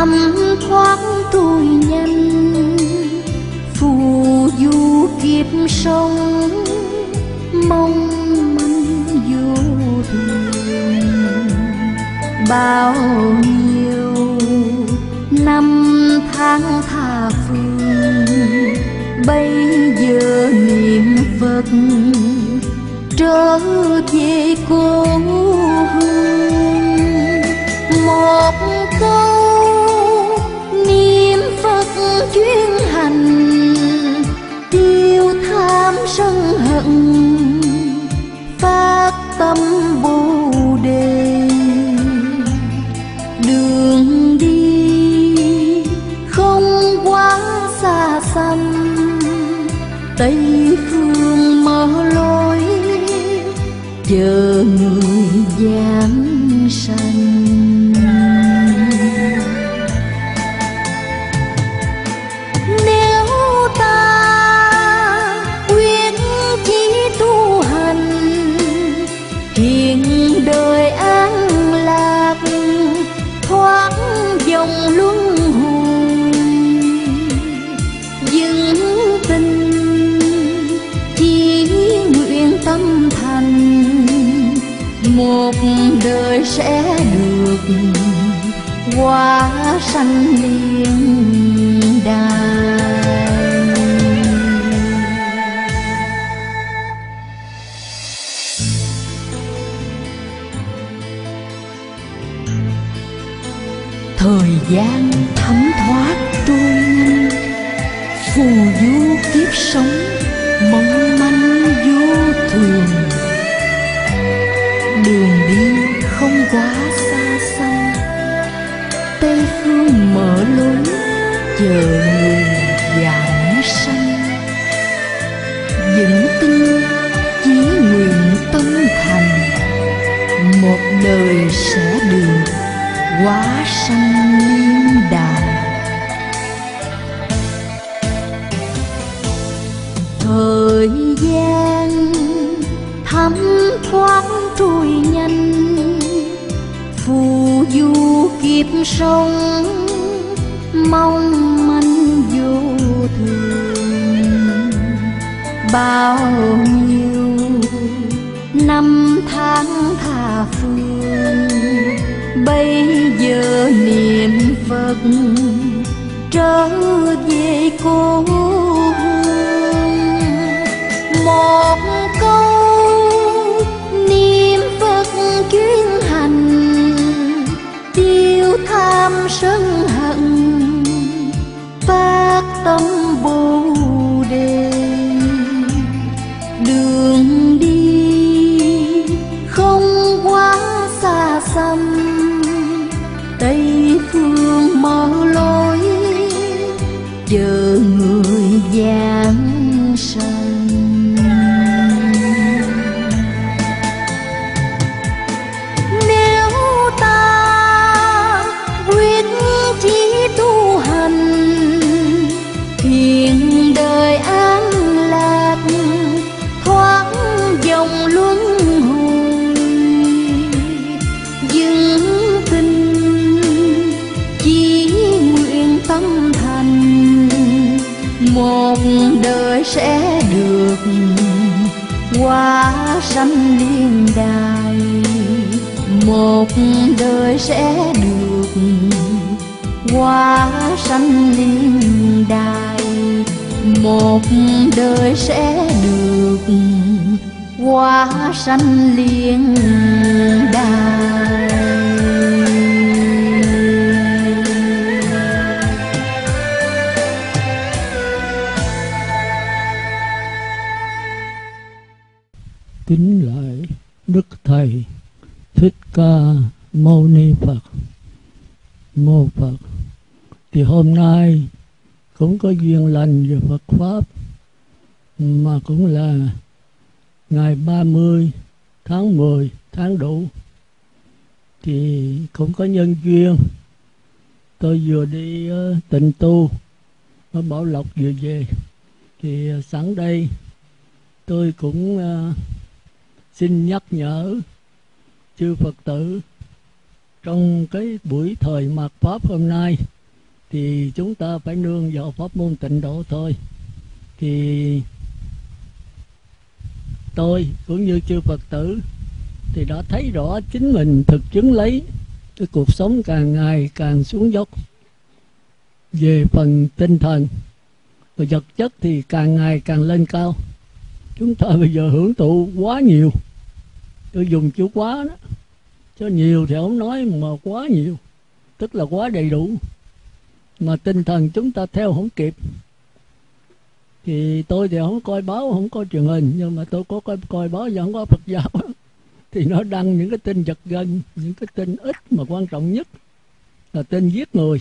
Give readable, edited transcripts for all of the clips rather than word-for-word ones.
thấm thoáng trôi nhanh, phù du kiếp sống mong manh vô thường. Bao nhiêu năm tháng tha phương, bây giờ niệm Phật trở về cố hương. Một câu niệm Phật chuyên hành, tiêu tham sân hận, phát tâm Bồ Đề. Đường đi không quá xa xăm, Tây phương mở lối chờ người giảng sanh. Nếu ta quyết chí tu hành, hiện đời an lạc, thoát dòng luân hồi, vững tin chí nguyện tâm thành, một đời sẽ được hóa sanh liên đài. Thời gian thấm thoát trôi nhanh, phù du kiếp sống mong manh vô thường. Đường đi không quá xa xăm, Tây phương mở lối chờ người giảng sanh. Vững tin chí nguyện tâm thành, một đời sẽ được hóa sanh liên đài. Thời gian thấm thoáng trôi nhanh, phù du kiếp sống mong manh vô thường. Bao nhiêu năm tháng tha phương, bây giờ niệm Phật trở về cố hương. Một câu niệm Phật chuyên hành, tiêu tham sân hận, phát tâm Bồ Đề. Đường đi không quá xa xăm, Tây phương mở lối chờ người giảng sanh. Nếu ta quyết chí tu hành, hiện đời an lạc, thoát dòng luân hồi, vững tin chí nguyện tâm thành, một đời sẽ được hóa sanh liên đài. Một đời sẽ được hóa sanh liên đài. Một đời sẽ được hóa sanh liên đài. Kính lại Đức Thầy Thích Ca Mâu Ni Phật. Mô Phật. Thì hôm nay cũng có duyên lành về Phật Pháp, mà cũng là ngày 30 tháng 10 tháng Đụ. Thì cũng có nhân duyên, tôi vừa đi tịnh tu ở Bảo Lộc vừa về. Thì sẵn đây tôi cũng xin nhắc nhở chư Phật tử trong cái buổi thời mạt Pháp hôm nay thì chúng ta phải nương vào pháp môn tịnh độ thôi. Thì tôi cũng như chư Phật tử thì đã thấy rõ chính mình thực chứng lấy cái cuộc sống càng ngày càng xuống dốc về phần tinh thần, và vật chất thì càng ngày càng lên cao. Chúng ta bây giờ hưởng thụ quá nhiều, tôi dùng chữ quá đó, chứ nhiều thì không nói, mà quá nhiều tức là quá đầy đủ, mà tinh thần chúng ta theo không kịp. Thì tôi thì không coi báo, không có truyền hình, nhưng mà tôi có coi báo và không có Phật giáo thì nó đăng những cái tin giật gân, những cái tin ít mà quan trọng nhất là tin giết người.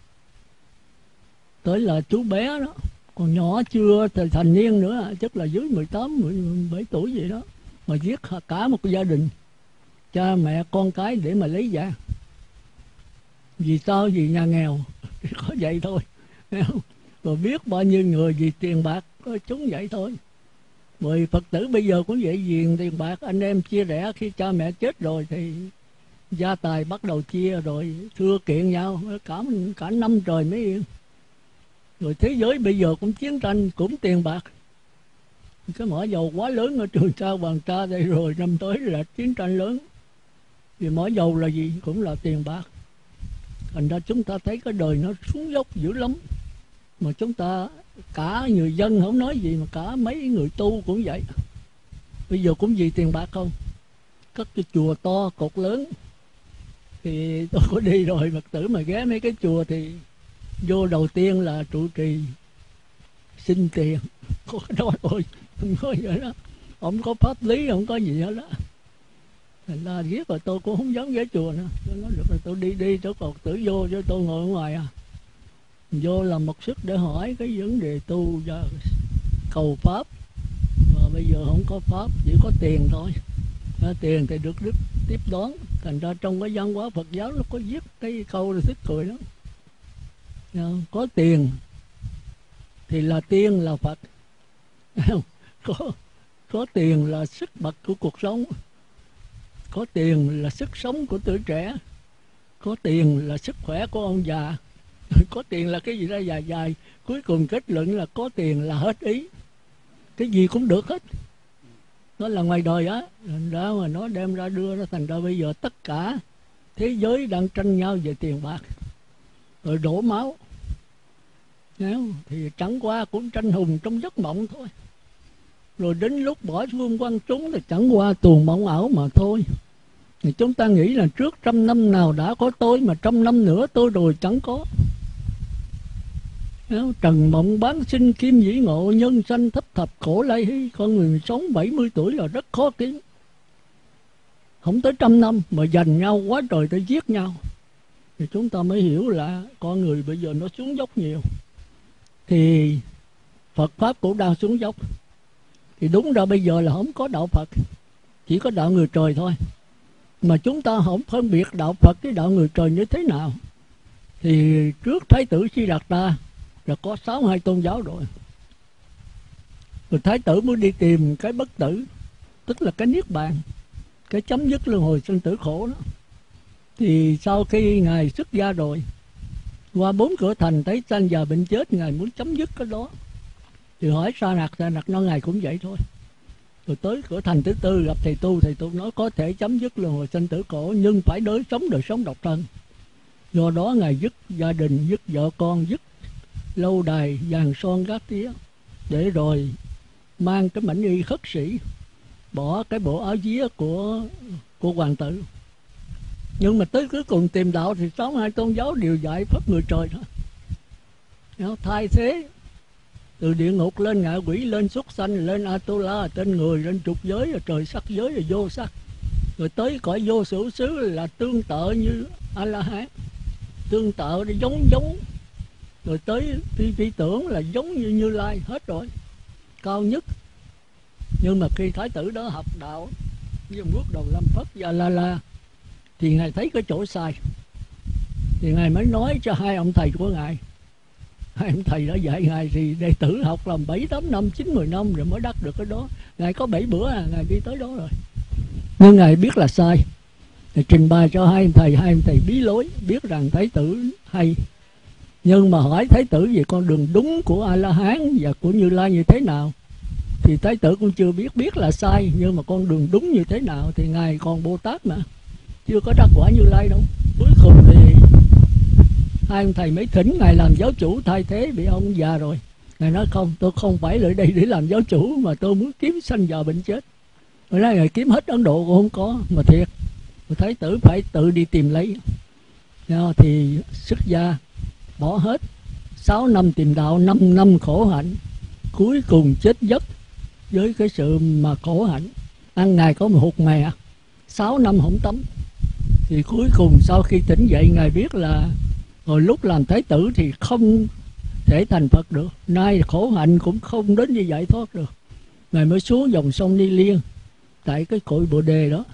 Tới là chú bé đó, còn nhỏ chưa thành niên nữa, chắc là dưới 18, 17 tuổi gì đó, mà giết cả một gia đình, cha mẹ con cái để mà lấy vàng. Vì sao? Vì nhà nghèo có vậy thôi. Rồi biết bao nhiêu người vì tiền bạc, có chúng vậy thôi. Người Phật tử bây giờ cũng vậy, vì tiền bạc anh em chia rẽ. Khi cha mẹ chết rồi thì gia tài bắt đầu chia, rồi thưa kiện nhau cả năm trời mới yên. Rồi thế giới bây giờ cũng chiến tranh, cũng tiền bạc. Cái mỏ dầu quá lớn ở Trường Sa Hoàng Sa đây, rồi năm tới là chiến tranh lớn. Vì mỏ dầu là gì? Cũng là tiền bạc. Thành ra chúng ta thấy cái đời nó xuống dốc dữ lắm. Mà chúng ta, cả người dân không nói gì, mà cả mấy người tu cũng vậy. Bây giờ cũng vì tiền bạc không. Cất cái chùa to, cột lớn. Thì tôi có đi rồi, Phật tử mà ghé mấy cái chùa thì vô đầu tiên là trụ trì xin tiền. Có cái đó thôi, không có vậy đó. Không có pháp lý, không có gì hết đó. Thành ra giết rồi tôi cũng không dám ghé chùa nữa. Tôi nói được rồi, tôi đi chỗ Phật tử vô, chứ tôi ngồi ở ngoài à. Vô làm một sức để hỏi cái vấn đề tu và cầu pháp. Mà bây giờ không có pháp, chỉ có tiền thôi. Tiền thì được Đức tiếp đón. Thành ra trong cái văn hóa Phật giáo nó có viết cái câu là thích cười lắm. Có tiền thì là tiên là Phật. Có tiền là sức bật của cuộc sống. Có tiền là sức sống của tuổi trẻ. Có tiền là sức khỏe của ông già. Có tiền là cái gì đó dài dài. Cuối cùng kết luận là có tiền là hết ý. Cái gì cũng được hết. Nó là ngoài đời á. Đó mà nó đem ra đưa ra. Thành ra bây giờ tất cả thế giới đang tranh nhau về tiền bạc, rồi đổ máu. Thì chẳng qua cũng tranh hùng trong giấc mộng thôi. Rồi đến lúc bỏ phương quăng trúng thì chẳng qua tuồng mộng ảo mà thôi. Thì chúng ta nghĩ là trước 100 năm nào đã có tôi, mà 100 năm nữa tôi rồi chẳng có. Trần mộng bán sinh kim dĩ ngộ, nhân sanh thấp thập khổ lai hy. Con người sống 70 tuổi là rất khó kiếm. Không tới 100 năm mà giành nhau quá trời để giết nhau. Thì chúng ta mới hiểu là con người bây giờ nó xuống dốc nhiều. Thì Phật Pháp cũng đang xuống dốc. Thì đúng ra bây giờ là không có đạo Phật, chỉ có đạo người trời thôi. Mà chúng ta không phân biệt đạo Phật với đạo người trời như thế nào. Thì trước Thái tử Di Đạt Ta là có 62 tôn giáo rồi. Rồi Thái tử mới đi tìm cái bất tử, tức là cái niết bàn, cái chấm dứt luân hồi sinh tử khổ đó. Thì sau khi Ngài xuất gia rồi, qua 4 cửa thành thấy sanh già bệnh chết, Ngài muốn chấm dứt cái đó. Thì hỏi Sa Nặc nói Ngài cũng vậy thôi. Rồi tới cửa thành thứ 4 gặp thầy tu nói có thể chấm dứt luân hồi sinh tử khổ, nhưng phải đời sống độc thân. Do đó Ngài dứt gia đình, dứt vợ con, dứt lâu đài vàng son gác tía, để rồi mang cái mảnh y khất sĩ, bỏ cái bộ áo vía của hoàng tử. Nhưng mà tới cuối cùng tìm đạo thì 62 tôn giáo đều dạy pháp người trời thôi. Nó thay thế từ địa ngục lên ngạ quỷ, lên súc sanh, lên Atula, tên người, lên trục giới, rồi trời sắc giới, rồi vô sắc. Rồi tới cõi vô sở xứ là tương tự như A-la-hán, tương tự để giống. Rồi tới phi tưởng là giống như Như Lai, hết rồi, cao nhất. Nhưng mà khi Thái tử đó học đạo với bước đầu lâm Phất và La thì Ngài thấy cái chỗ sai. Thì Ngài mới nói cho hai ông thầy của Ngài. Hai ông thầy đã dạy Ngài thì đệ tử học làm 7-8 năm, 9-10 năm rồi mới đắc được cái đó. Ngài có 7 bữa Ngài đi tới đó rồi. Nhưng Ngài biết là sai, thì trình bày cho hai ông thầy bí lối, biết rằng Thái tử hay. Nhưng mà hỏi Thái tử về con đường đúng của A-la-hán và của Như Lai như thế nào, thì Thái tử cũng chưa biết là sai. Nhưng mà con đường đúng như thế nào thì Ngài còn Bồ Tát mà, chưa có đắc quả Như Lai đâu. Cuối cùng thì hai ông thầy mới thỉnh Ngài làm giáo chủ thay thế, vì ông già rồi. Ngài nói không, tôi không phải lại đây để làm giáo chủ, mà tôi muốn kiếm sanh già bệnh chết. Ngài nói Ngài kiếm hết Ấn Độ cũng không có, mà thiệt, Thái tử phải tự đi tìm lấy. Thì xuất gia bỏ hết, 6 năm tìm đạo, 5 năm khổ hạnh, cuối cùng chết giấc với cái sự mà khổ hạnh. Ăn ngày có một hột mè, 6 năm không tắm. Thì cuối cùng sau khi tỉnh dậy, Ngài biết là hồi lúc làm Thái tử thì không thể thành Phật được, nay khổ hạnh cũng không đến như giải thoát được. Ngài mới xuống dòng sông Ni Liên, tại cái cội Bồ Đề đó.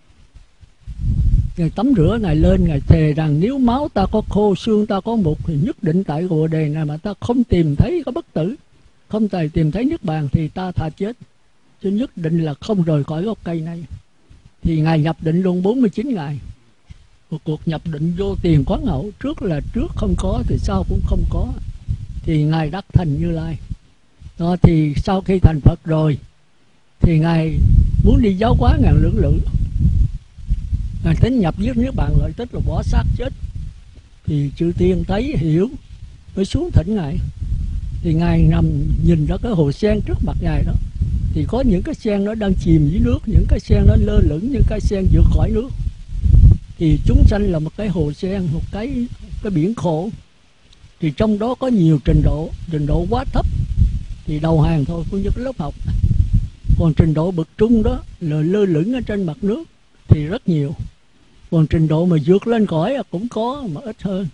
Ngài tắm rửa, Ngài lên, Ngài thề rằng nếu máu ta có khô, xương ta có mục, thì nhất định tại Bồ Đề này mà ta không tìm thấy có bất tử, không thể tìm thấy Niết Bàn, thì ta thà chết, chứ nhất định là không rời khỏi gốc cây này. Thì Ngài nhập định luôn 49 ngày. Một cuộc nhập định vô tiền quán hậu, trước là trước không có thì sau cũng không có. Thì Ngài đắc thành Như Lai. Đó, thì sau khi thành Phật rồi thì Ngài muốn đi giáo hóa ngàn lưỡng lự. Ngài tính nhập với Niết Bàn lợi, tức là bỏ xác chết. Thì chư tiên thấy hiểu mới xuống thỉnh Ngài. Thì Ngài nằm nhìn ra cái hồ sen trước mặt Ngài đó, thì có những cái sen nó đang chìm dưới nước, những cái sen nó lơ lửng, những cái sen vượt khỏi nước. Thì chúng sanh là một cái hồ sen, một cái biển khổ. Thì trong đó có nhiều trình độ quá thấp thì đầu hàng thôi của những lớp học. Còn trình độ bậc trung đó là lơ lửng ở trên mặt nước thì rất nhiều. Còn trình độ mà vượt lên cõi cũng có, mà ít hơn.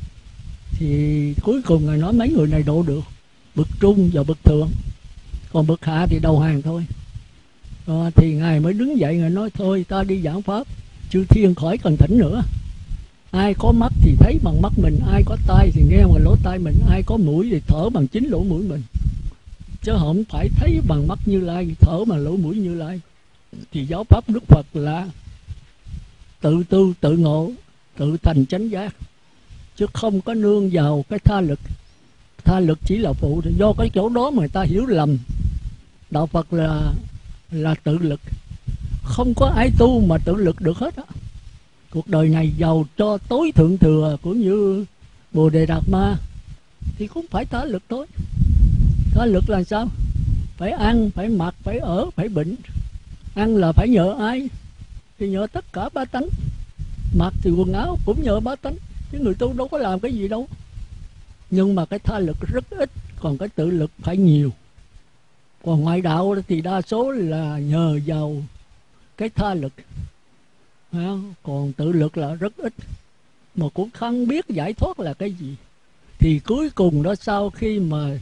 Thì cuối cùng Ngài nói mấy người này độ được, bậc trung và bậc thượng, còn bậc hạ thì đầu hàng thôi. Thì Ngài mới đứng dậy, Ngài nói thôi ta đi giảng pháp, chư thiên khỏi cần thỉnh nữa. Ai có mắt thì thấy bằng mắt mình, ai có tai thì nghe bằng lỗ tai mình, ai có mũi thì thở bằng chính lỗ mũi mình, chứ không phải thấy bằng mắt Như Lai, thở bằng lỗ mũi Như Lai. Thì giáo pháp Đức Phật là tự tư tự ngộ, tự thành chánh giác, chứ không có nương vào cái tha lực. Tha lực chỉ là phụ, thì do cái chỗ đó mà người ta hiểu lầm. Đạo Phật là tự lực, không có ai tu mà tự lực được hết á. Cuộc đời này giàu cho tối thượng thừa cũng như Bồ Đề Đạt Ma thì cũng phải tha lực thôi. Tha lực là sao? Phải ăn, phải mặc, phải ở, phải bệnh. Ăn là phải nhờ ai? Thì nhờ tất cả ba tánh. Mặc thì quần áo cũng nhờ ba tánh, chứ người tu đâu có làm cái gì đâu. Nhưng mà cái tha lực rất ít, còn cái tự lực phải nhiều. Còn ngoại đạo thì đa số là nhờ vào cái tha lực, còn tự lực là rất ít, mà cũng không biết giải thoát là cái gì. Thì cuối cùng đó, sau khi mà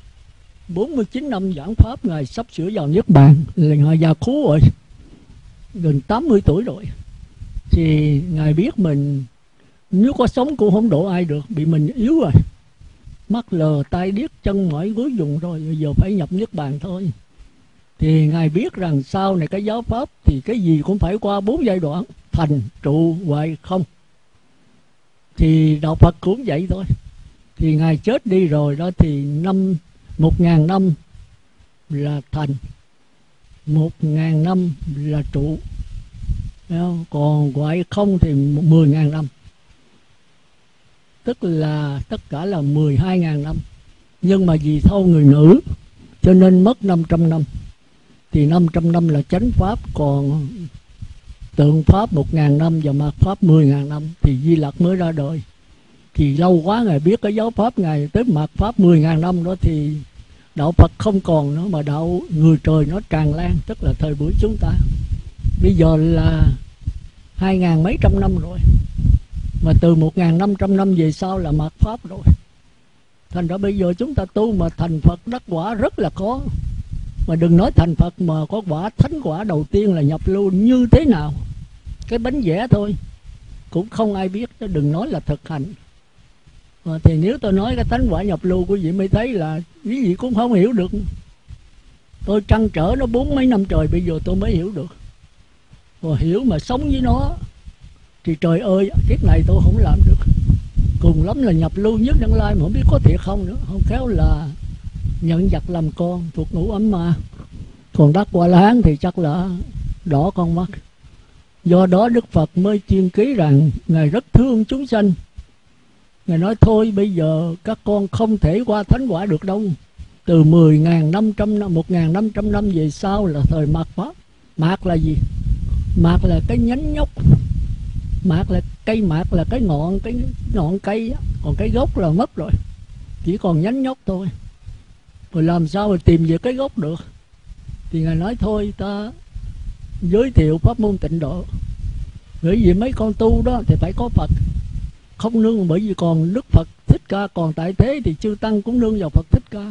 49 năm giảng pháp, Ngài sắp sửa vào Niết Bàn, là Ngài già khú rồi, gần 80 tuổi rồi. Thì Ngài biết mình nếu có sống cũng không độ ai được, bị mình yếu rồi, mắt lờ, tai điếc, chân mỏi, gối dùng rồi, bây giờ phải nhập Niết Bàn thôi. Thì Ngài biết rằng sau này cái giáo pháp thì cái gì cũng phải qua 4 giai đoạn: thành, trụ, hoại, không. Thì đạo Phật cũng vậy thôi. Thì Ngài chết đi rồi đó, thì 1.000 năm là thành, 1.000 năm là trụ, còn hoại không thì 10.000 năm, tức là tất cả là 12.000 năm. Nhưng mà vì thâu người nữ cho nên mất 500 năm. Thì 500 năm là chánh pháp, còn tượng pháp 1.000 năm và mạt pháp 10.000 năm thì Di Lặc mới ra đời. Thì lâu quá Ngài biết cái giáo pháp Ngài tới mạt pháp 10.000 năm đó thì đạo Phật không còn nữa, mà đạo người trời nó tràn lan, tức là thời buổi chúng ta. Bây giờ là 2.000 mấy trăm năm rồi, mà từ 1.500 năm về sau là mạt pháp rồi. Thành ra bây giờ chúng ta tu mà thành Phật đắc quả rất là khó. Mà đừng nói thành Phật, mà có quả thánh quả đầu tiên là nhập lưu như thế nào, cái bánh vẽ thôi cũng không ai biết, chứ đừng nói là thực hành. Thì nếu tôi nói cái thánh quả nhập lưu, quý vị mới thấy là quý vị cũng không hiểu được. Tôi trăn trở nó 40 mấy năm trời, bây giờ tôi mới hiểu được. Và hiểu mà sống với nó thì trời ơi, kiếp này tôi không làm được. cùng lắm là nhập lưu nhất đăng lai, mà không biết có thiệt không nữa. Không khéo là nhận vật làm con, thuộc ngũ ấm ma. Còn đắc Quả La Hán thì chắc là đỏ con mắt. Do đó Đức Phật mới chuyên ký rằng Ngài rất thương chúng sanh. Ngài nói thôi bây giờ các con không thể qua thánh quả được đâu. Từ 10.500 năm, 1.500 năm về sau là thời mạt Pháp. Mạt là gì? Mạt là cái nhánh nhóc. Mạt là cây mạt là cái ngọn cây á. Còn cái gốc là mất rồi, chỉ còn nhánh nhóc thôi. Rồi làm sao mà tìm về cái gốc được? Thì Ngài nói thôi ta giới thiệu pháp môn tịnh độ. Bởi vì mấy con tu đó thì phải có Phật, không nương. Bởi vì còn Đức Phật Thích Ca còn tại thế thì chư tăng cũng nương vào Phật Thích Ca.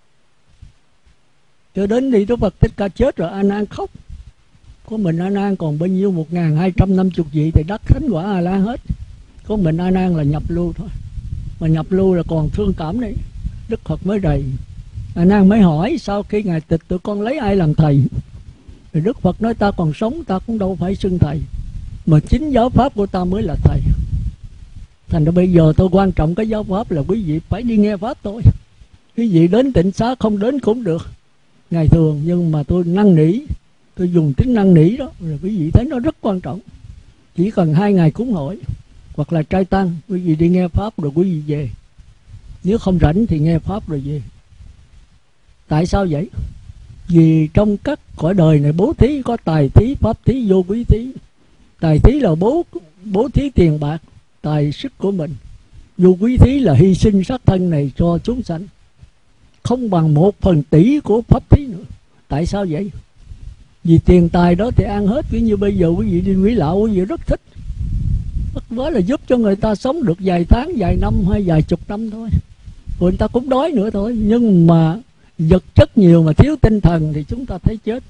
Cho đến khi Đức Phật Thích Ca chết rồi, A Nan khóc. Có mình A Nan còn bao nhiêu 1250 vị thì đắc thánh quả A La hết. Có mình A Nan là nhập lưu thôi. Mà nhập lưu là còn thương cảm đấy. Đức Phật mới rầy. A Nan mới hỏi sau khi Ngài tịch tụi con lấy ai làm thầy? Thì Đức Phật nói ta còn sống ta cũng đâu phải xưng thầy, mà chính giáo pháp của ta mới là thầy. Thành ra bây giờ tôi quan trọng cái giáo pháp là quý vị phải đi nghe pháp thôi. Quý vị đến tịnh xá không đến cũng được ngày thường, nhưng mà tôi năn nỉ, tôi dùng tính năn nỉ đó, rồi quý vị thấy nó rất quan trọng. Chỉ cần 2 ngày cúng hội hoặc là trai tăng, quý vị đi nghe pháp rồi quý vị về. Nếu không rảnh thì nghe pháp rồi về. Tại sao vậy? Vì trong các cõi đời này bố thí có tài thí, pháp thí, vô quý thí. Tài thí là bố thí tiền bạc, tài sức của mình. Vô quý thí là hy sinh xác thân này cho chúng sanh, không bằng 1/1000 của pháp thí nữa. Tại sao vậy? Vì tiền tài đó thì ăn hết. Ví như bây giờ quý vị đi Quý Lão, quý vị rất thích, bất quá là giúp cho người ta sống được vài tháng, vài năm hay vài chục năm thôi, rồi người ta cũng đói nữa thôi. Nhưng mà vật chất nhiều mà thiếu tinh thần thì chúng ta thấy chết.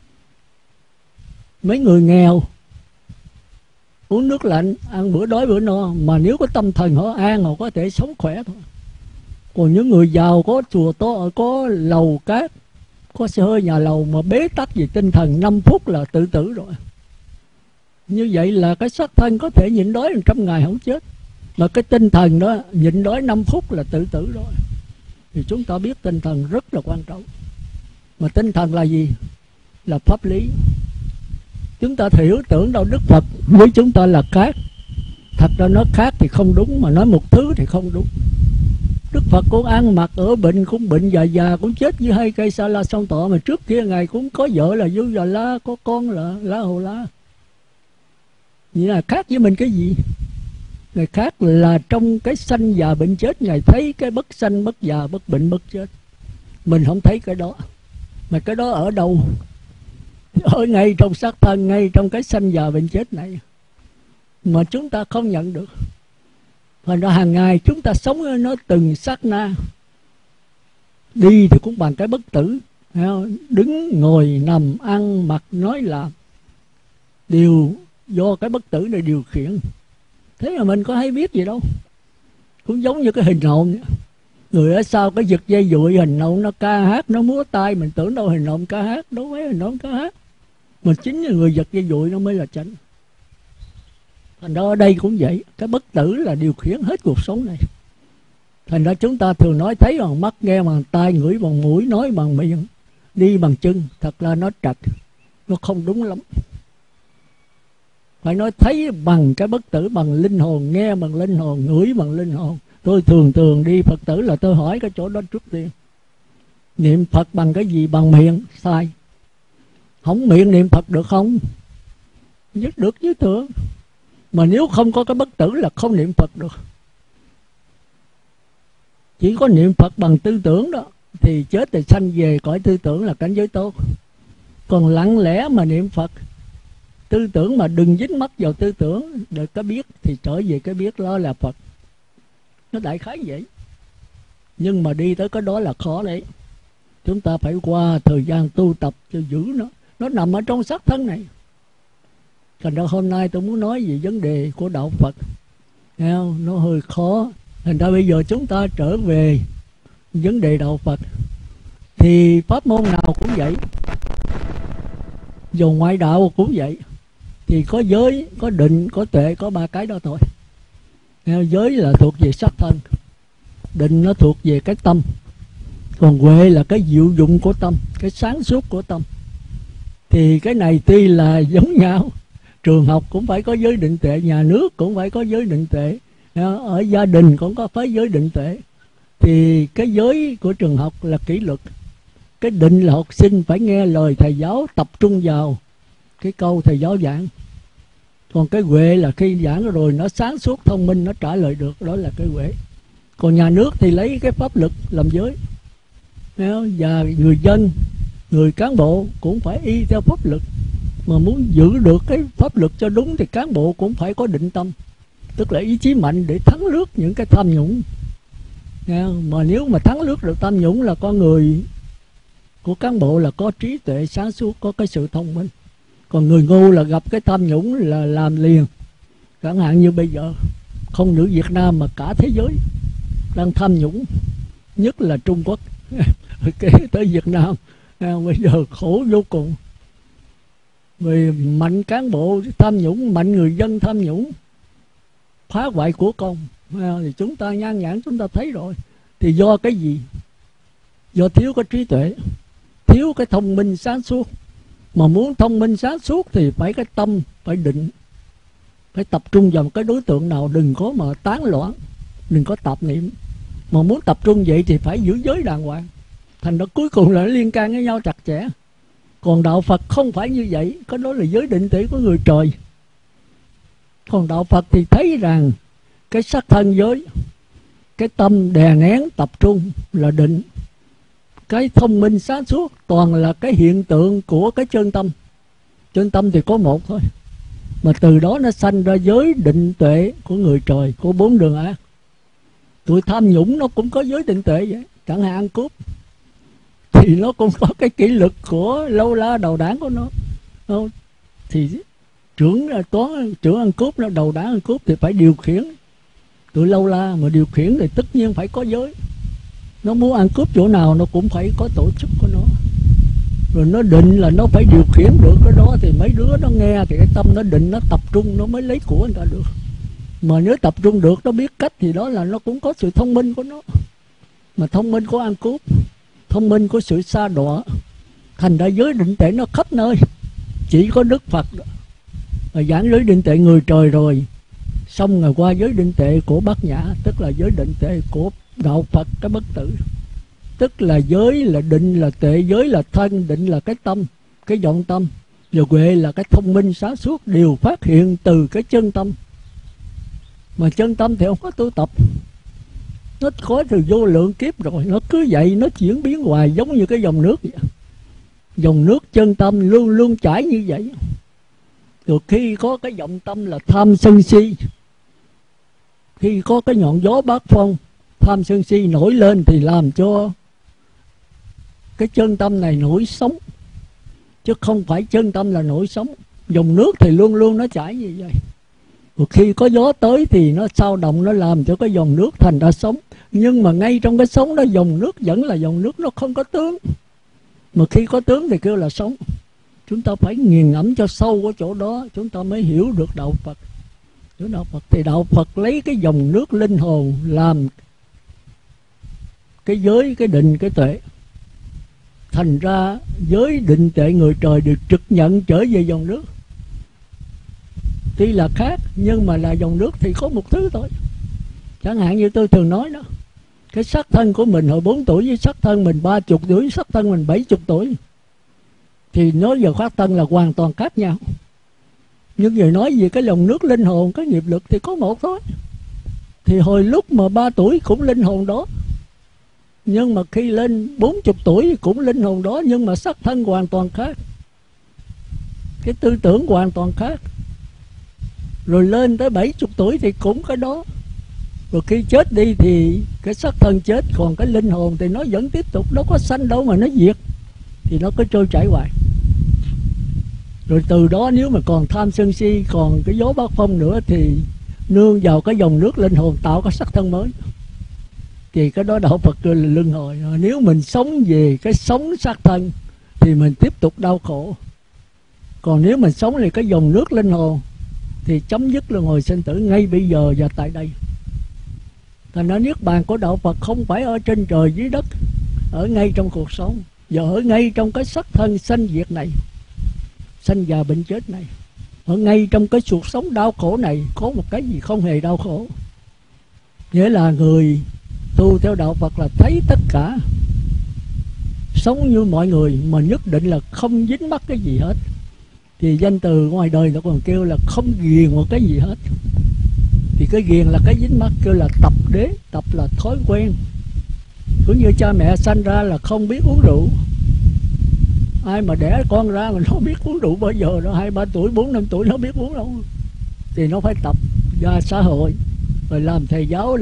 Mấy người nghèo uống nước lạnh, ăn bữa đói bữa no, mà nếu có tâm thần họ an, họ có thể sống khỏe thôi. Còn những người giàu có chùa to, có lầu cát, có xe hơi nhà lầu mà bế tắc về tinh thần 5 phút là tự tử rồi. Như vậy là cái xác thân có thể nhịn đói 100 ngày không chết, mà cái tinh thần đó nhịn đói 5 phút là tự tử rồi. Thì chúng ta biết tinh thần rất là quan trọng. Mà tinh thần là gì? Là pháp lý. Chúng ta hiểu tưởng đâu Đức Phật với chúng ta là khác. Thật ra nói khác thì không đúng, mà nói một thứ thì không đúng. Đức Phật cũng ăn mặc ở bệnh, cũng bệnh già cũng chết với 2 cây sa la song tọa. Mà trước kia Ngài cũng có vợ là Du Già La, có con là La Hầu La. Vậy là khác với mình cái gì? Ngài khác là trong cái sanh già bệnh chết, Ngài thấy cái bất sanh bất già bất bệnh bất chết. Mình không thấy cái đó. Mà cái đó ở đâu? Ở ngay trong xác thân, ngay trong cái sanh già bệnh chết này, mà chúng ta không nhận được. Thành ra hàng ngày chúng ta sống nó từng sát na. Đi thì cũng bằng cái bất tử, đứng ngồi nằm ăn mặc nói làm đều do cái bất tử này điều khiển. Thế mà mình có hay biết gì đâu. Cũng giống như cái hình hồn. Người ở sau cái giật dây dụi, hình hồn nó ca hát, nó múa tay, mình tưởng đâu hình hồn ca hát, đâu phải hình hồn ca hát. Mà chính là người giật dây dụi nó mới là chánh. Thành ra ở đây cũng vậy, cái bất tử là điều khiển hết cuộc sống này. Thành ra chúng ta thường nói thấy bằng mắt, nghe bằng tai, ngửi bằng mũi, nói bằng miệng, đi bằng chân. Thật ra nó trật, nó không đúng lắm. Phải nói thấy bằng cái bất tử, bằng linh hồn, nghe bằng linh hồn, ngửi bằng linh hồn. Tôi thường đi Phật tử là tôi hỏi cái chỗ đó trước tiên. Niệm Phật bằng cái gì? Bằng miệng. Sai. Không miệng niệm Phật được không? Nhất được chứ tưởng. Mà nếu không có cái bất tử là không niệm Phật được. Chỉ có niệm Phật bằng tư tưởng đó, thì chết thì sanh về cõi tư tưởng là cảnh giới tốt. Còn lặng lẽ mà niệm Phật, tư tưởng mà đừng dính mắc vào tư tưởng, để cái biết thì trở về cái biết, đó là Phật. Nó đại khái vậy. Nhưng mà đi tới cái đó là khó đấy. Chúng ta phải qua thời gian tu tập cho giữ nó. Nó nằm ở trong xác thân này. Thành ra hôm nay tôi muốn nói về vấn đề của đạo Phật, nó hơi khó. Thành ra bây giờ chúng ta trở về vấn đề đạo Phật. Thì pháp môn nào cũng vậy, dù ngoại đạo cũng vậy. Thì có giới, có định, có tuệ, có 3 cái đó thôi. Giới là thuộc về sắc thân, định nó thuộc về cái tâm, còn huệ là cái diệu dụng của tâm, cái sáng suốt của tâm. Thì cái này tuy là giống nhau, trường học cũng phải có giới định tuệ, nhà nước cũng phải có giới định tuệ, ở gia đình cũng có phải giới định tuệ. Thì cái giới của trường học là kỷ luật, cái định là học sinh phải nghe lời thầy giáo, tập trung vào cái câu thầy giáo giảng. Còn cái huệ là khi giảng rồi nó sáng suốt thông minh, nó trả lời được, đó là cái huệ. Còn nhà nước thì lấy cái pháp luật làm giới, và người dân, người cán bộ cũng phải y theo pháp luật. Mà muốn giữ được cái pháp luật cho đúng thì cán bộ cũng phải có định tâm, tức là ý chí mạnh để thắng lướt những cái tham nhũng. Mà nếu mà thắng lướt được tham nhũng là con người của cán bộ là có trí tuệ sáng suốt, có cái sự thông minh. Còn người ngu là gặp cái tham nhũng là làm liền. Chẳng hạn như bây giờ không những Việt Nam mà cả thế giới đang tham nhũng, nhất là Trung Quốc kế tới Việt Nam. Bây giờ khổ vô cùng, vì mạnh cán bộ tham nhũng, mạnh người dân tham nhũng, phá hoại của công. Thì chúng ta nhan nhãn chúng ta thấy rồi. Thì do cái gì? Do thiếu cái trí tuệ, thiếu cái thông minh sáng suốt. Mà muốn thông minh sáng suốt thì phải cái tâm, phải định, phải tập trung vào cái đối tượng nào, đừng có mà tán loạn, đừng có tạp niệm. Mà muốn tập trung vậy thì phải giữ giới đàng hoàng. Thành ra cuối cùng là liên can với nhau chặt chẽ. Còn đạo Phật không phải như vậy, cái đó là giới định tuệ của người trời. Còn đạo Phật thì thấy rằng cái sắc thân giới, cái tâm đè nén tập trung là định, cái thông minh sáng suốt toàn là cái hiện tượng của cái chân tâm. Chân tâm thì có một thôi, mà từ đó nó sanh ra giới định tuệ của người trời, của bốn đường ác. Tụi tham nhũng nó cũng có giới định tuệ vậy, chẳng hạn ăn cướp thì nó cũng có cái kỷ luật của lâu la đầu đảng của nó. Thì trưởng ăn cướp, nó đầu đảng ăn cướp thì phải điều khiển tụi lâu la, mà điều khiển thì tất nhiên phải có giới. Nó muốn ăn cướp chỗ nào nó cũng phải có tổ chức của nó. Rồi nó định là nó phải điều khiển được cái đó, thì mấy đứa nó nghe thì cái tâm nó định, nó tập trung, nó mới lấy của người ta được. Mà nếu tập trung được, nó biết cách thì đó là nó cũng có sự thông minh của nó. Mà thông minh của ăn cướp, thông minh của sự sa đọa. Thành ra giới định tuệ nó khắp nơi. Chỉ có Đức Phật giảng giới định tuệ người trời rồi, xong rồi qua giới định tuệ của Bát Nhã, tức là giới định tuệ của đạo Phật cái bất tử. Tức là giới là định là tuệ, giới là thân, định là cái tâm, cái vọng tâm, và huệ là cái thông minh sáng suốt, đều phát hiện từ cái chân tâm. Mà chân tâm thì không có tu tập, nó có từ vô lượng kiếp rồi, nó cứ vậy, nó chuyển biến hoài, giống như cái dòng nước vậy. Dòng nước chân tâm luôn luôn chảy như vậy. Rồi khi có cái vọng tâm là tham sân si, khi có cái ngọn gió bát phong tham sân si nổi lên thì làm cho cái chân tâm này nổi sóng, chứ không phải chân tâm là nổi sóng. Dòng nước thì luôn luôn nó chảy như vậy. Rồi khi có gió tới thì nó sao động, nó làm cho cái dòng nước thành ra sóng. Nhưng mà ngay trong cái sóng đó, dòng nước vẫn là dòng nước, nó không có tướng. Mà khi có tướng thì kêu là sóng. Chúng ta phải nghiền ngẫm cho sâu ở chỗ đó, chúng ta mới hiểu được đạo Phật. Đạo Phật thì đạo Phật lấy cái dòng nước linh hồn làm cái giới, cái định, cái tuệ. Thành ra giới định tuệ người trời được trực nhận trở về dòng nước. Tuy là khác nhưng mà là dòng nước thì có một thứ thôi. Chẳng hạn như tôi thường nói đó, cái sắc thân của mình hồi 4 tuổi với sắc thân mình 30 tuổi, sắc thân mình 70 tuổi, thì nói về sắc thân là hoàn toàn khác nhau. Nhưng giờ nói về cái dòng nước linh hồn, cái nghiệp lực thì có một thôi. Thì hồi lúc mà 3 tuổi cũng linh hồn đó, nhưng mà khi lên 40 tuổi cũng linh hồn đó, nhưng mà sắc thân hoàn toàn khác, cái tư tưởng hoàn toàn khác. Rồi lên tới 70 tuổi thì cũng cái đó. Rồi khi chết đi thì cái sắc thân chết, còn cái linh hồn thì nó vẫn tiếp tục, nó có sanh đâu mà nó diệt, thì nó cứ trôi chảy hoài. Rồi từ đó nếu mà còn tham sân si, còn cái gió bát phong nữa, thì nương vào cái dòng nước linh hồn tạo cái sắc thân mới. Thì cái đó đạo Phật gọi là luân hồi. Nếu mình sống về cái sống sắc thân thì mình tiếp tục đau khổ. Còn nếu mình sống về cái dòng nước linh hồn thì chấm dứt luân hồi sinh tử ngay bây giờ và tại đây. Thành ra niết bàn của đạo Phật không phải ở trên trời dưới đất, ở ngay trong cuộc sống, và ở ngay trong cái sắc thân sanh diệt này, sanh già bệnh chết này. Ở ngay trong cái cuộc sống đau khổ này có một cái gì không hề đau khổ. Nghĩa là người tu theo đạo Phật là thấy tất cả, sống như mọi người mà nhất định là không dính mắc cái gì hết. Thì danh từ ngoài đời nó còn kêu là không ghiền một cái gì hết. Thì cái ghiền là cái dính mắc, kêu là tập đế. Tập là thói quen. Cũng như cha mẹ sanh ra là không biết uống rượu. Ai mà đẻ con ra mà nó biết uống rượu bao giờ, nó 2-3 tuổi, 4-5 tuổi nó biết uống đâu. Thì nó phải tập ra xã hội, rồi làm thầy giáo,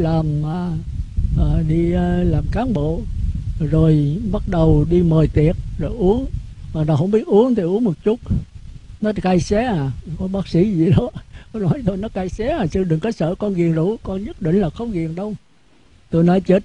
đi làm cán bộ, rồi bắt đầu đi mời tiệc rồi uống. Mà nào không biết uống thì uống một chút, nó cay xé à. Có bác sĩ gì đó nó nói thôi, nó cay xé à, chứ đừng có sợ con ghiền rượu. Con nhất định là không ghiền đâu. Tôi nói chết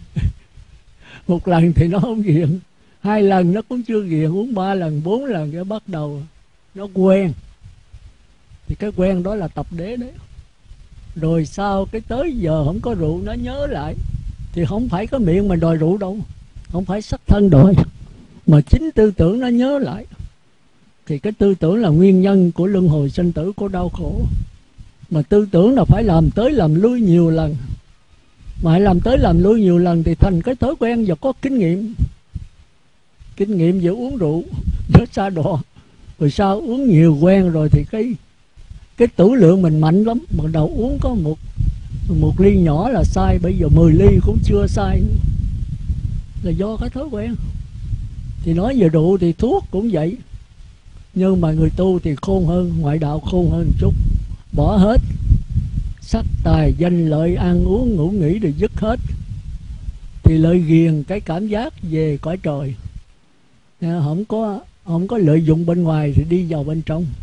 một lần thì nó không ghiền, 2 lần nó cũng chưa ghiền, uống 3 lần 4 lần cái bắt đầu nó quen. Thì cái quen đó là tập đế đấy. Rồi sau cái tới giờ không có rượu nó nhớ lại, thì không phải có miệng mà đòi rượu đâu, không phải sắc thân đòi, mà chính tư tưởng nó nhớ lại. Thì cái tư tưởng là nguyên nhân của luân hồi sinh tử, của đau khổ. Mà tư tưởng là phải làm tới làm lui nhiều lần. Mà làm tới làm lui nhiều lần thì thành cái thói quen và có kinh nghiệm. Kinh nghiệm về uống rượu, nhớ xa đò. Rồi sau uống nhiều quen rồi thì cái tửu lượng mình mạnh lắm. Bắt đầu uống có một ly nhỏ là sai, bây giờ 10 ly cũng chưa sai. Là do cái thói quen. Thì nói về rượu thì thuốc cũng vậy. Nhưng mà người tu thì khôn hơn, ngoại đạo khôn hơn một chút. Bỏ hết sắc tài danh lợi, ăn uống ngủ nghỉ rồi dứt hết. Thì lợi ghiền cái cảm giác về cõi trời. Không có lợi dụng bên ngoài thì đi vào bên trong.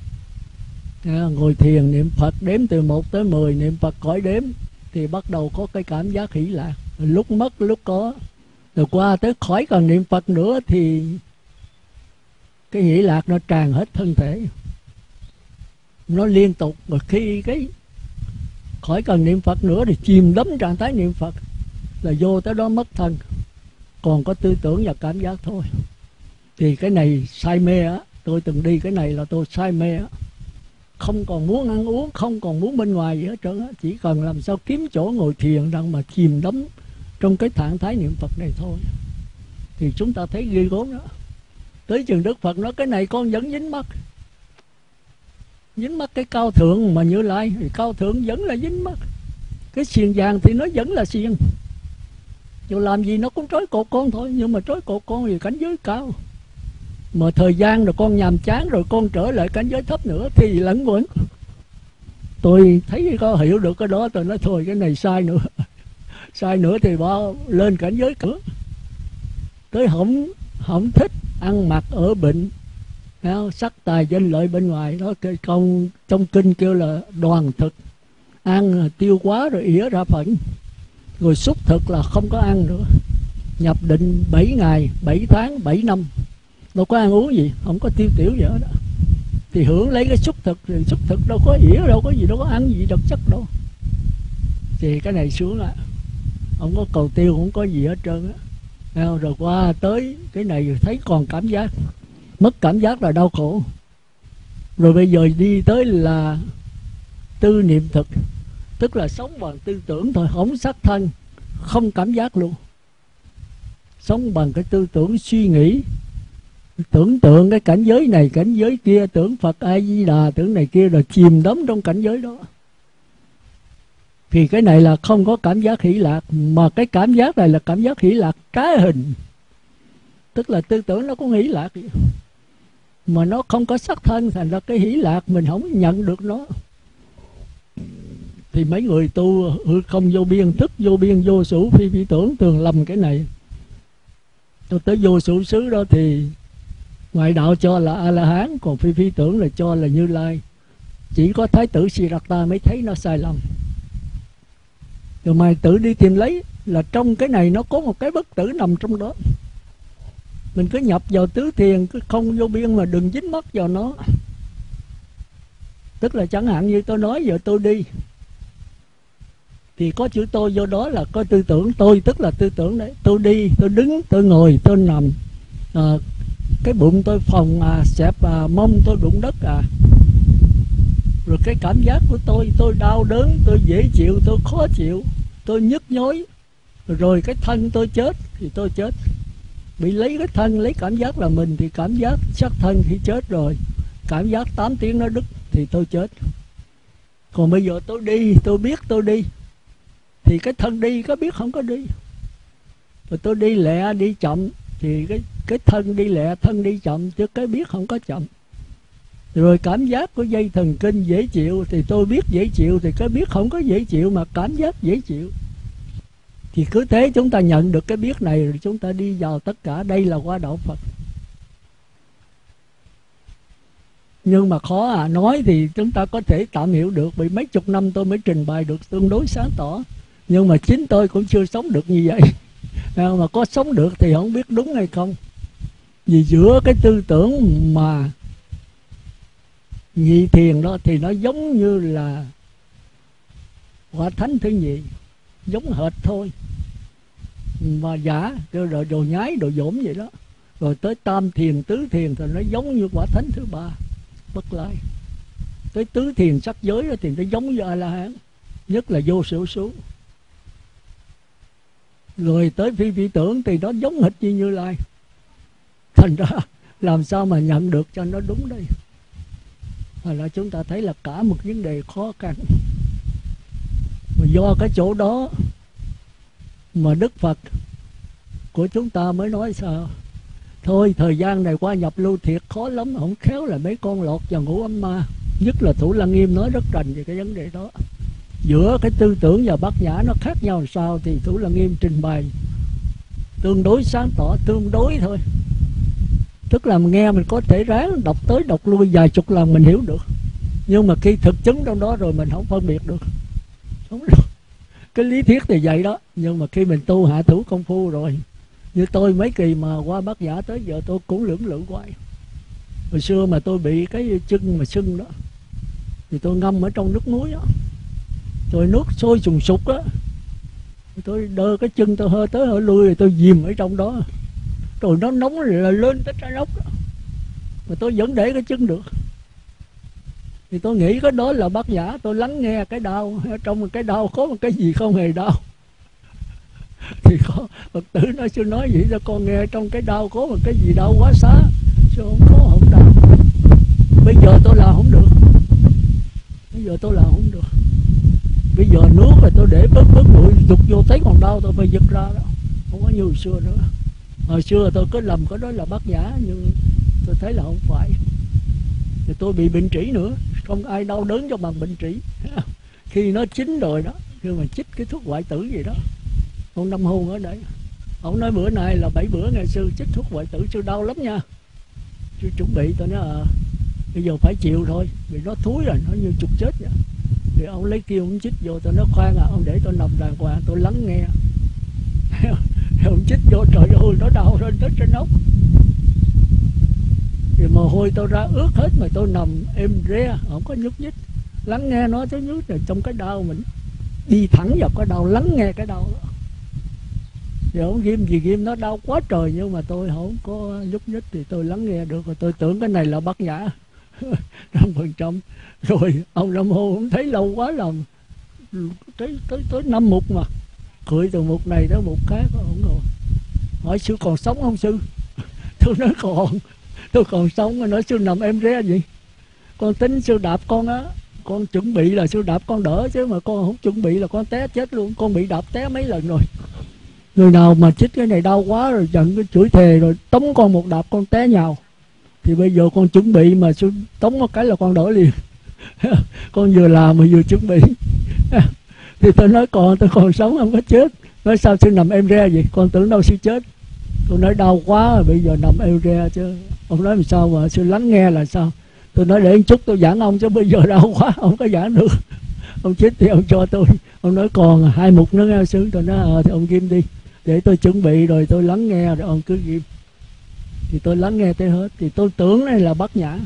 Ngồi thiền niệm Phật đếm từ 1 tới 10, niệm Phật cõi đếm, thì bắt đầu có cái cảm giác hỷ lạc. Lúc mất lúc có. Rồi qua tới khỏi cần niệm Phật nữa thì cái hỷ lạc nó tràn hết thân thể, nó liên tục. Rồi khi cái khỏi cần niệm Phật nữa thì chìm đắm trạng thái niệm Phật, là vô tới đó mất thân, còn có tư tưởng và cảm giác thôi. Thì cái này say mê á, tôi từng đi cái này là tôi say mê á, không còn muốn ăn uống, không còn muốn bên ngoài gì hết trơn á, chỉ cần làm sao kiếm chỗ ngồi thiền rằng mà chìm đắm trong cái trạng thái niệm Phật này thôi. Thì chúng ta thấy ghê gớm đó. Tới chừng Đức Phật nói cái này con vẫn dính mắc. Dính mắc cái cao thượng mà Như Lai thì cao thượng vẫn là dính mắc. Cái xiềng vàng thì nó vẫn là xiềng, dù làm gì nó cũng trói cột con thôi. Nhưng mà trói cột con thì cảnh giới cao, mà thời gian rồi con nhàm chán rồi con trở lại cảnh giới thấp nữa thì lẫn quẩn. Tôi thấy có hiểu được cái đó, tôi nói thôi cái này sai nữa. Sai nữa thì bao lên cảnh giới cửa. Tới không thích ăn mặc ở bệnh, sắc tài danh lợi bên ngoài đó. Trong kinh kêu là đoàn thực, ăn tiêu quá rồi ỉa ra phận. Rồi xúc thực là không có ăn nữa. Nhập định 7 ngày, 7 tháng, 7 năm đâu có ăn uống gì, không có tiêu tiểu gì hết đó. Thì hưởng lấy cái xúc thực, thì xúc thực đâu có ỉa, đâu có gì, đâu có ăn gì đặc chất đâu. Thì cái này xuống là không có cầu tiêu, không có gì hết trơn á. Rồi qua tới cái này thấy còn cảm giác, mất cảm giác là đau khổ. Rồi bây giờ đi tới là tư niệm thực, tức là sống bằng tư tưởng thôi, không sắc thân, không cảm giác luôn. Sống bằng cái tư tưởng suy nghĩ, tưởng tượng cái cảnh giới này cảnh giới kia, tưởng Phật A Di Đà, tưởng này kia, rồi chìm đắm trong cảnh giới đó. Thì cái này là không có cảm giác hỷ lạc, mà cái cảm giác này là cảm giác hỷ lạc trái hình. Tức là tư tưởng nó cũng hỷ lạc, mà nó không có sắc thân, thành ra cái hỷ lạc mình không nhận được nó. Thì mấy người tu hư không vô biên, thức vô biên, vô数phi phi tưởng thường lầm cái này. Tôi tới vô数xứ đó thì ngoại đạo cho là A-la-hán, còn phi phi tưởng là cho là Như Lai. Chỉ có Thái tử Siddhartha mới thấy nó sai lầm. Rồi mày tự đi tìm lấy, là trong cái này nó có một cái bất tử nằm trong đó. Mình cứ nhập vào tứ thiền, cứ không vô biên mà đừng dính mắc vào nó. Tức là chẳng hạn như tôi nói giờ tôi đi, thì có chữ tôi vô đó là có tư tưởng. Tôi tức là tư tưởng đấy. Tôi đi, tôi đứng, tôi ngồi, tôi nằm, cái bụng tôi phồng xẹp mông tôi đụng đất rồi cái cảm giác của tôi đau đớn, tôi dễ chịu, tôi khó chịu, tôi nhức nhối, rồi cái thân tôi chết thì tôi chết. Bị lấy cái thân, lấy cảm giác là mình thì cảm giác xác thân thì chết rồi. Cảm giác 8 tiếng nó đứt thì tôi chết. Còn bây giờ tôi đi, tôi biết tôi đi, thì cái thân đi có biết không có đi. Rồi tôi đi lẹ đi chậm thì cái thân đi lẹ, thân đi chậm, chứ cái biết không có chậm. Rồi cảm giác của dây thần kinh dễ chịu thì tôi biết dễ chịu, thì cái biết không có dễ chịu mà cảm giác dễ chịu. Thì cứ thế chúng ta nhận được cái biết này, rồi chúng ta đi vào tất cả. Đây là qua đạo Phật. Nhưng mà khó nói thì chúng ta có thể tạm hiểu được. Vì mấy chục năm tôi mới trình bày được tương đối sáng tỏ. Nhưng mà chính tôi cũng chưa sống được như vậy. Mà có sống được thì không biết đúng hay không. Vì giữa cái tư tưởng mà nhị thiền đó thì nó giống như là quả thánh thứ nhì, giống hệt thôi. Mà giả rồi đồ nhái, đồ dỗm vậy đó. Rồi tới tam thiền, tứ thiền thì nó giống như quả thánh thứ ba, Bất Lai. Tới tứ thiền sắc giới thì nó giống như A-la-hán, nhất là vô sở số. Rồi tới phi vị tưởng thì nó giống hệt như Như Lai. Thành ra làm sao mà nhận được cho nó đúng đây. Hoặc là chúng ta thấy là cả một vấn đề khó khăn. Mà do cái chỗ đó mà Đức Phật của chúng ta mới nói sao? Thôi thời gian này qua nhập lưu thiệt khó lắm, không khéo là mấy con lọt vào ngũ ấm ma. Nhất là Thủ Lăng Nghiêm nói rất rành về cái vấn đề đó. Giữa cái tư tưởng và bát nhã nó khác nhau làm sao thì Thủ Lăng Nghiêm trình bày tương đối sáng tỏ, tương đối thôi. Tức là nghe mình có thể ráng đọc tới đọc lui vài chục lần mình hiểu được. Nhưng mà khi thực chứng trong đó rồi mình không phân biệt được. Không được. Cái lý thuyết thì vậy đó. Nhưng mà khi mình tu hạ thủ công phu rồi, như tôi mấy kỳ mà qua bát nhã tới giờ tôi cũng lưỡng lự hoài. Hồi xưa mà tôi bị cái chân mà sưng đó, thì tôi ngâm ở trong nước muối đó, rồi nước sôi sùng sục đó, tôi đơ cái chân tôi hơi tới hơi lui, rồi tôi dìm ở trong đó, rồi nó nóng rồi lên tới trái nóc đó, mà tôi vẫn để cái chân được. Thì tôi nghĩ cái đó là bát nhã. Tôi lắng nghe cái đau, trong cái đau có một cái gì không hề đau. Thì có Phật tử nói sư nói vậy cho con nghe, trong cái đau có một cái gì đau quá xá, chứ không có không đau. Bây giờ tôi làm không được. Bây giờ tôi làm không được. Bây giờ nước là tôi để bớt bụi dục vô thấy còn đau tôi phải giật ra đó. Không có như hồi xưa nữa. Hồi xưa tôi cứ lầm cái đó là bát nhã, nhưng tôi thấy là không phải. Thì tôi bị bệnh trĩ nữa. Không ai đau đớn cho bằng bệnh trĩ. Khi nó chín rồi đó, khi mà chích cái thuốc hoại tử gì đó, ông Năm Hôn ở đây, ông nói bữa nay là 7 bữa ngày sư chích thuốc hoại tử, sư đau lắm nha. Sư chuẩn bị. Tôi nói bây giờ phải chịu thôi, vì nó thúi rồi, nó như trục chết vậy. Thì ông lấy kia ông chích vô. Tôi nói khoan ông để tôi nằm đàng hoàng, tôi lắng nghe. Ông chích vô, trời ơi nó đau lên tới trên ốc. Thì mồ hôi tôi ra ướt hết, mà tôi nằm êm re, không có nhúc nhích, lắng nghe nó tới nhúc. Rồi trong cái đau mình đi thẳng vào cái đau, lắng nghe cái đau đó. Thì ông ghim gì ghim, nó đau quá trời, nhưng mà tôi không có nhúc nhích, thì tôi lắng nghe được. Rồi tôi tưởng cái này là bát nhã 100%. Rồi ông Nam Hô cũng thấy lâu quá làm tới 5 mục mà cười từ mục này tới mục khác. Ông rồi hỏi sư còn sống không sư? Tôi nói còn, tôi còn sống. Nói sư nằm em ré gì, con tính sư đạp con á, con chuẩn bị là sư đạp con đỡ, chứ mà con không chuẩn bị là con té chết luôn. Con bị đạp té mấy lần rồi. Người nào mà chích cái này đau quá rồi giận cái chửi thề rồi tống con một đạp con té nhào. Thì bây giờ con chuẩn bị mà sư tống một cái là con đỡ liền. Con vừa làm mà vừa chuẩn bị. Thì tôi nói tôi còn sống không có chết. Nói sao sư nằm em re vậy? Con tưởng đâu sư chết. Tôi nói đau quá rồi bây giờ nằm em re chứ. Ông nói làm sao mà sư lắng nghe là sao? Tôi nói để một chút tôi giảng ông, chứ bây giờ đau quá không có giảng được. Ông chết thì ông cho tôi. Ông nói còn 2 mục nữa nghe sư. Tôi nói thì ông ghim đi, để tôi chuẩn bị rồi tôi lắng nghe, rồi ông cứ ghim. Thì tôi lắng nghe tới hết. Thì tôi tưởng này là bát nhã,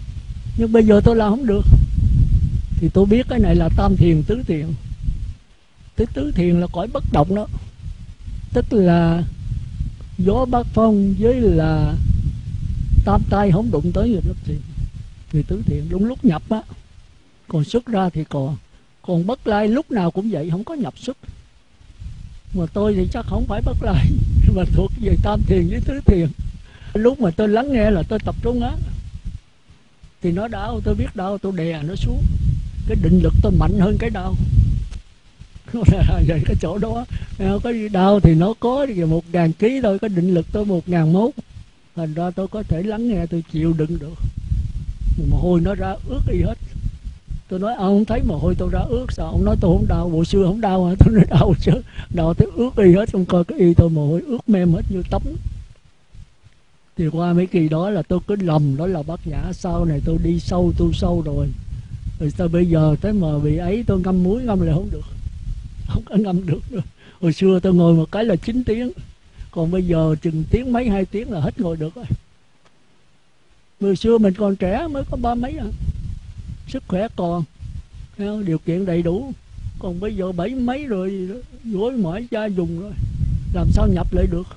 nhưng bây giờ tôi làm không được. Thì tôi biết cái này là tam thiền tứ thiền. Tứ thiền là cõi bất động đó, tức là gió bát phong với là tam tai không đụng tới người tứ thiền. Người tứ thiền đúng lúc nhập á, còn xuất ra thì còn bất lai lúc nào cũng vậy, không có nhập xuất. Mà tôi thì chắc không phải bất lai mà thuộc về tam thiền với tứ thiền. Lúc mà tôi lắng nghe là tôi tập trung á, thì nó đau, tôi biết đau, tôi đè nó xuống, cái định lực tôi mạnh hơn cái đau. Vậy cái chỗ đó cái đau thì nó có 1.000 kg thôi, cái định lực tôi 1.001, thành ra tôi có thể lắng nghe, tôi chịu đựng được. Mồ hôi nó ra ướt y hết. Tôi nói ông không thấy mồ hôi tôi ra ướt sao? Ông nói tôi không đau, bộ xưa không đau hả? Tôi nói đau chứ, đau tới ướt y hết. Ông coi cái y tôi mồ hôi ướt mềm hết như tắm. Thì qua mấy kỳ đó là tôi cứ lầm đó là Bát Nhã. Sau này tôi đi sâu, tu sâu rồi sao bây giờ tới mà bị ấy tôi ngâm muối ngâm lại không được, không có ngâm được nữa. Hồi xưa tôi ngồi một cái là 9 tiếng, còn bây giờ chừng tiếng mấy 2 tiếng là hết ngồi được rồi. Hồi xưa mình còn trẻ mới có 30 mấy à, sức khỏe còn, điều kiện đầy đủ. Còn bây giờ 70 mấy rồi, gối mỏi cha dùng rồi, làm sao nhập lại được.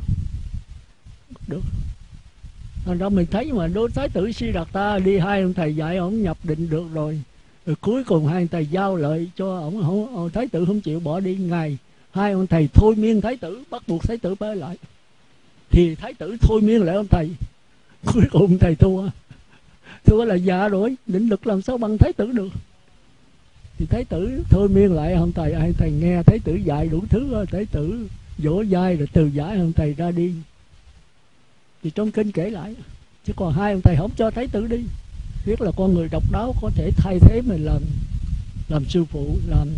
Thành ra mình thấy mà đối Thái tử Siddhartha đi 2 ông thầy dạy ông nhập định được rồi cuối cùng 2 ông thầy giao lợi cho ông, Thái tử không chịu bỏ đi. Ngày 2 ông thầy thôi miên Thái tử, bắt buộc Thái tử phải lại, thì Thái tử thôi miên lại ông thầy, cuối cùng ông thầy thua là già rồi, định lực làm sao bằng Thái tử được. Thì Thái tử thôi miên lại ông thầy, 2 thầy nghe Thái tử dạy đủ thứ, Thái tử dỗ dai rồi từ giải ông thầy ra đi. Thì trong kinh kể lại, chứ còn 2 ông thầy không cho Thái tử đi, biết là con người độc đáo có thể thay thế mình làm sư phụ,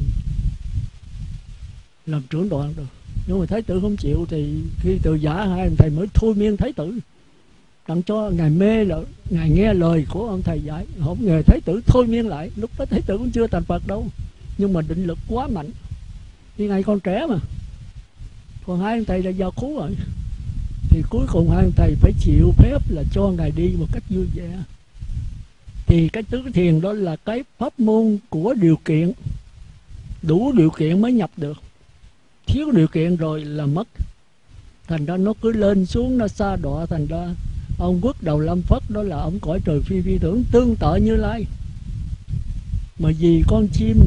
làm trưởng đoàn được. Nhưng mà Thái tử không chịu, thì khi từ giả 2 ông thầy mới thôi miên Thái tử, đặng cho ngài mê là ngài nghe lời của ông thầy dạy. Không ngờ Thái tử thôi miên lại, lúc đó Thái tử cũng chưa thành Phật đâu, nhưng mà định lực quá mạnh, thì ngài còn trẻ mà. Còn 2 ông thầy là già khú rồi, thì cuối cùng 2 ông thầy phải chịu phép là cho ngài đi một cách vui vẻ. Thì cái tứ thiền đó là cái pháp môn của điều kiện, đủ điều kiện mới nhập được, thiếu điều kiện rồi là mất. Thành ra nó cứ lên xuống, nó sa đọa. Thành ra ông Quốc Đầu Lâm Phất đó là ông cõi trời phi phi tưởng, tương tự Như Lai. Mà vì con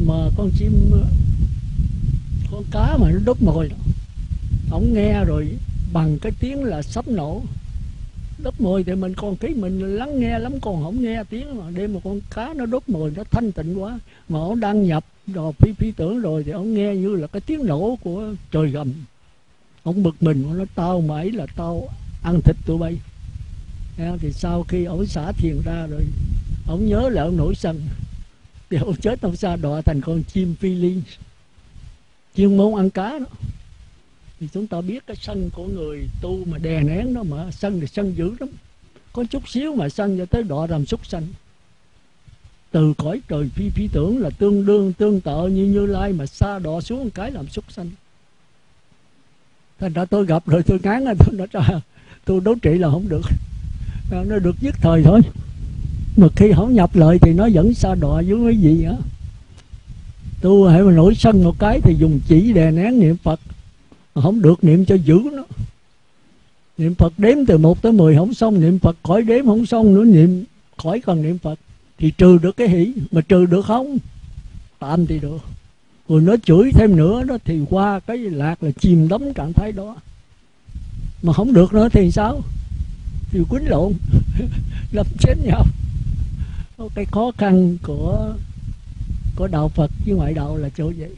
cá mà nó đốt mồi, ông nghe rồi bằng cái tiếng là sắp nổ. Đốt mồi thì mình còn mình lắng nghe lắm, còn không nghe tiếng. Mà đêm một con cá nó đốt mồi, nó thanh tịnh quá, mà ông đang nhập đò phi tưởng rồi, thì ông nghe như là cái tiếng nổ của trời gầm. Ông bực mình, ông nói tao mãi là tao ăn thịt tụi bay. Thì sau khi ông xả thiền ra rồi, ông nhớ lại ông nổi sân, thì ông chết, ông sa đọa thành con chim phi liên, chuyên môn ăn cá đó. Thì chúng ta biết cái sân của người tu mà đè nén đó, mà sân thì sân dữ lắm, có chút xíu mà sân cho tới đọa làm súc sanh. Từ cõi trời phi tưởng là tương tự Như Lai, mà sa đọa xuống một cái làm súc sanh. Thành ra tôi gặp rồi tôi ngán, tôi nói ra tôi đấu trị là không được, nó được nhất thời thôi, mà khi không nhập lợi thì nó vẫn sa đọa với cái gì á. Tu hãy mà nổi sân một cái thì dùng chỉ đè nén niệm Phật, không được niệm cho dữ nó. Niệm Phật đếm từ 1 tới 10 không xong, niệm Phật khỏi đếm không xong nữa, niệm khỏi cần niệm Phật thì trừ được cái hỷ. Mà trừ được không, tạm thì được, rồi nó chửi thêm nữa đó thì qua cái lạc là chìm đắm trạng thái đó. Mà không được nữa thì sao? Thì quýnh lộn đâm chết nhau. Cái khó khăn của đạo Phật với ngoại đạo là chỗ vậy.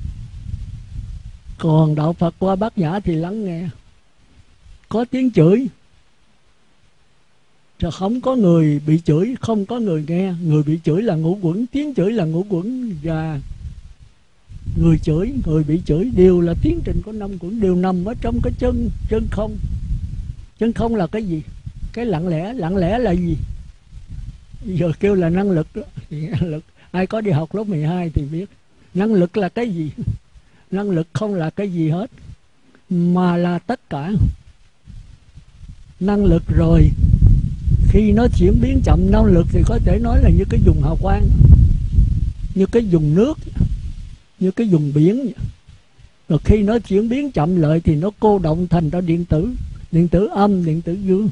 Còn đạo Phật qua Bát Nhã thì lắng nghe, có tiếng chửi rồi không có người bị chửi, không có người nghe. Người bị chửi là ngũ quẩn, tiếng chửi là ngũ quẩn, và người chửi, người bị chửi đều là tiến trình của 5 quẩn, đều nằm ở trong cái chân không. Chân không là cái gì? Cái lặng lẽ. Lặng lẽ là gì? Giờ kêu là năng lực đó. Năng lực, ai có đi học lớp 12 thì biết năng lực là cái gì. Năng lực không là cái gì hết, mà là tất cả. Năng lực rồi khi nó chuyển biến chậm, năng lực thì có thể nói là như cái vùng hào quang, như cái vùng nước, như cái vùng biển. Rồi khi nó chuyển biến chậm lại thì nó cô động thành ra điện tử âm, điện tử dương.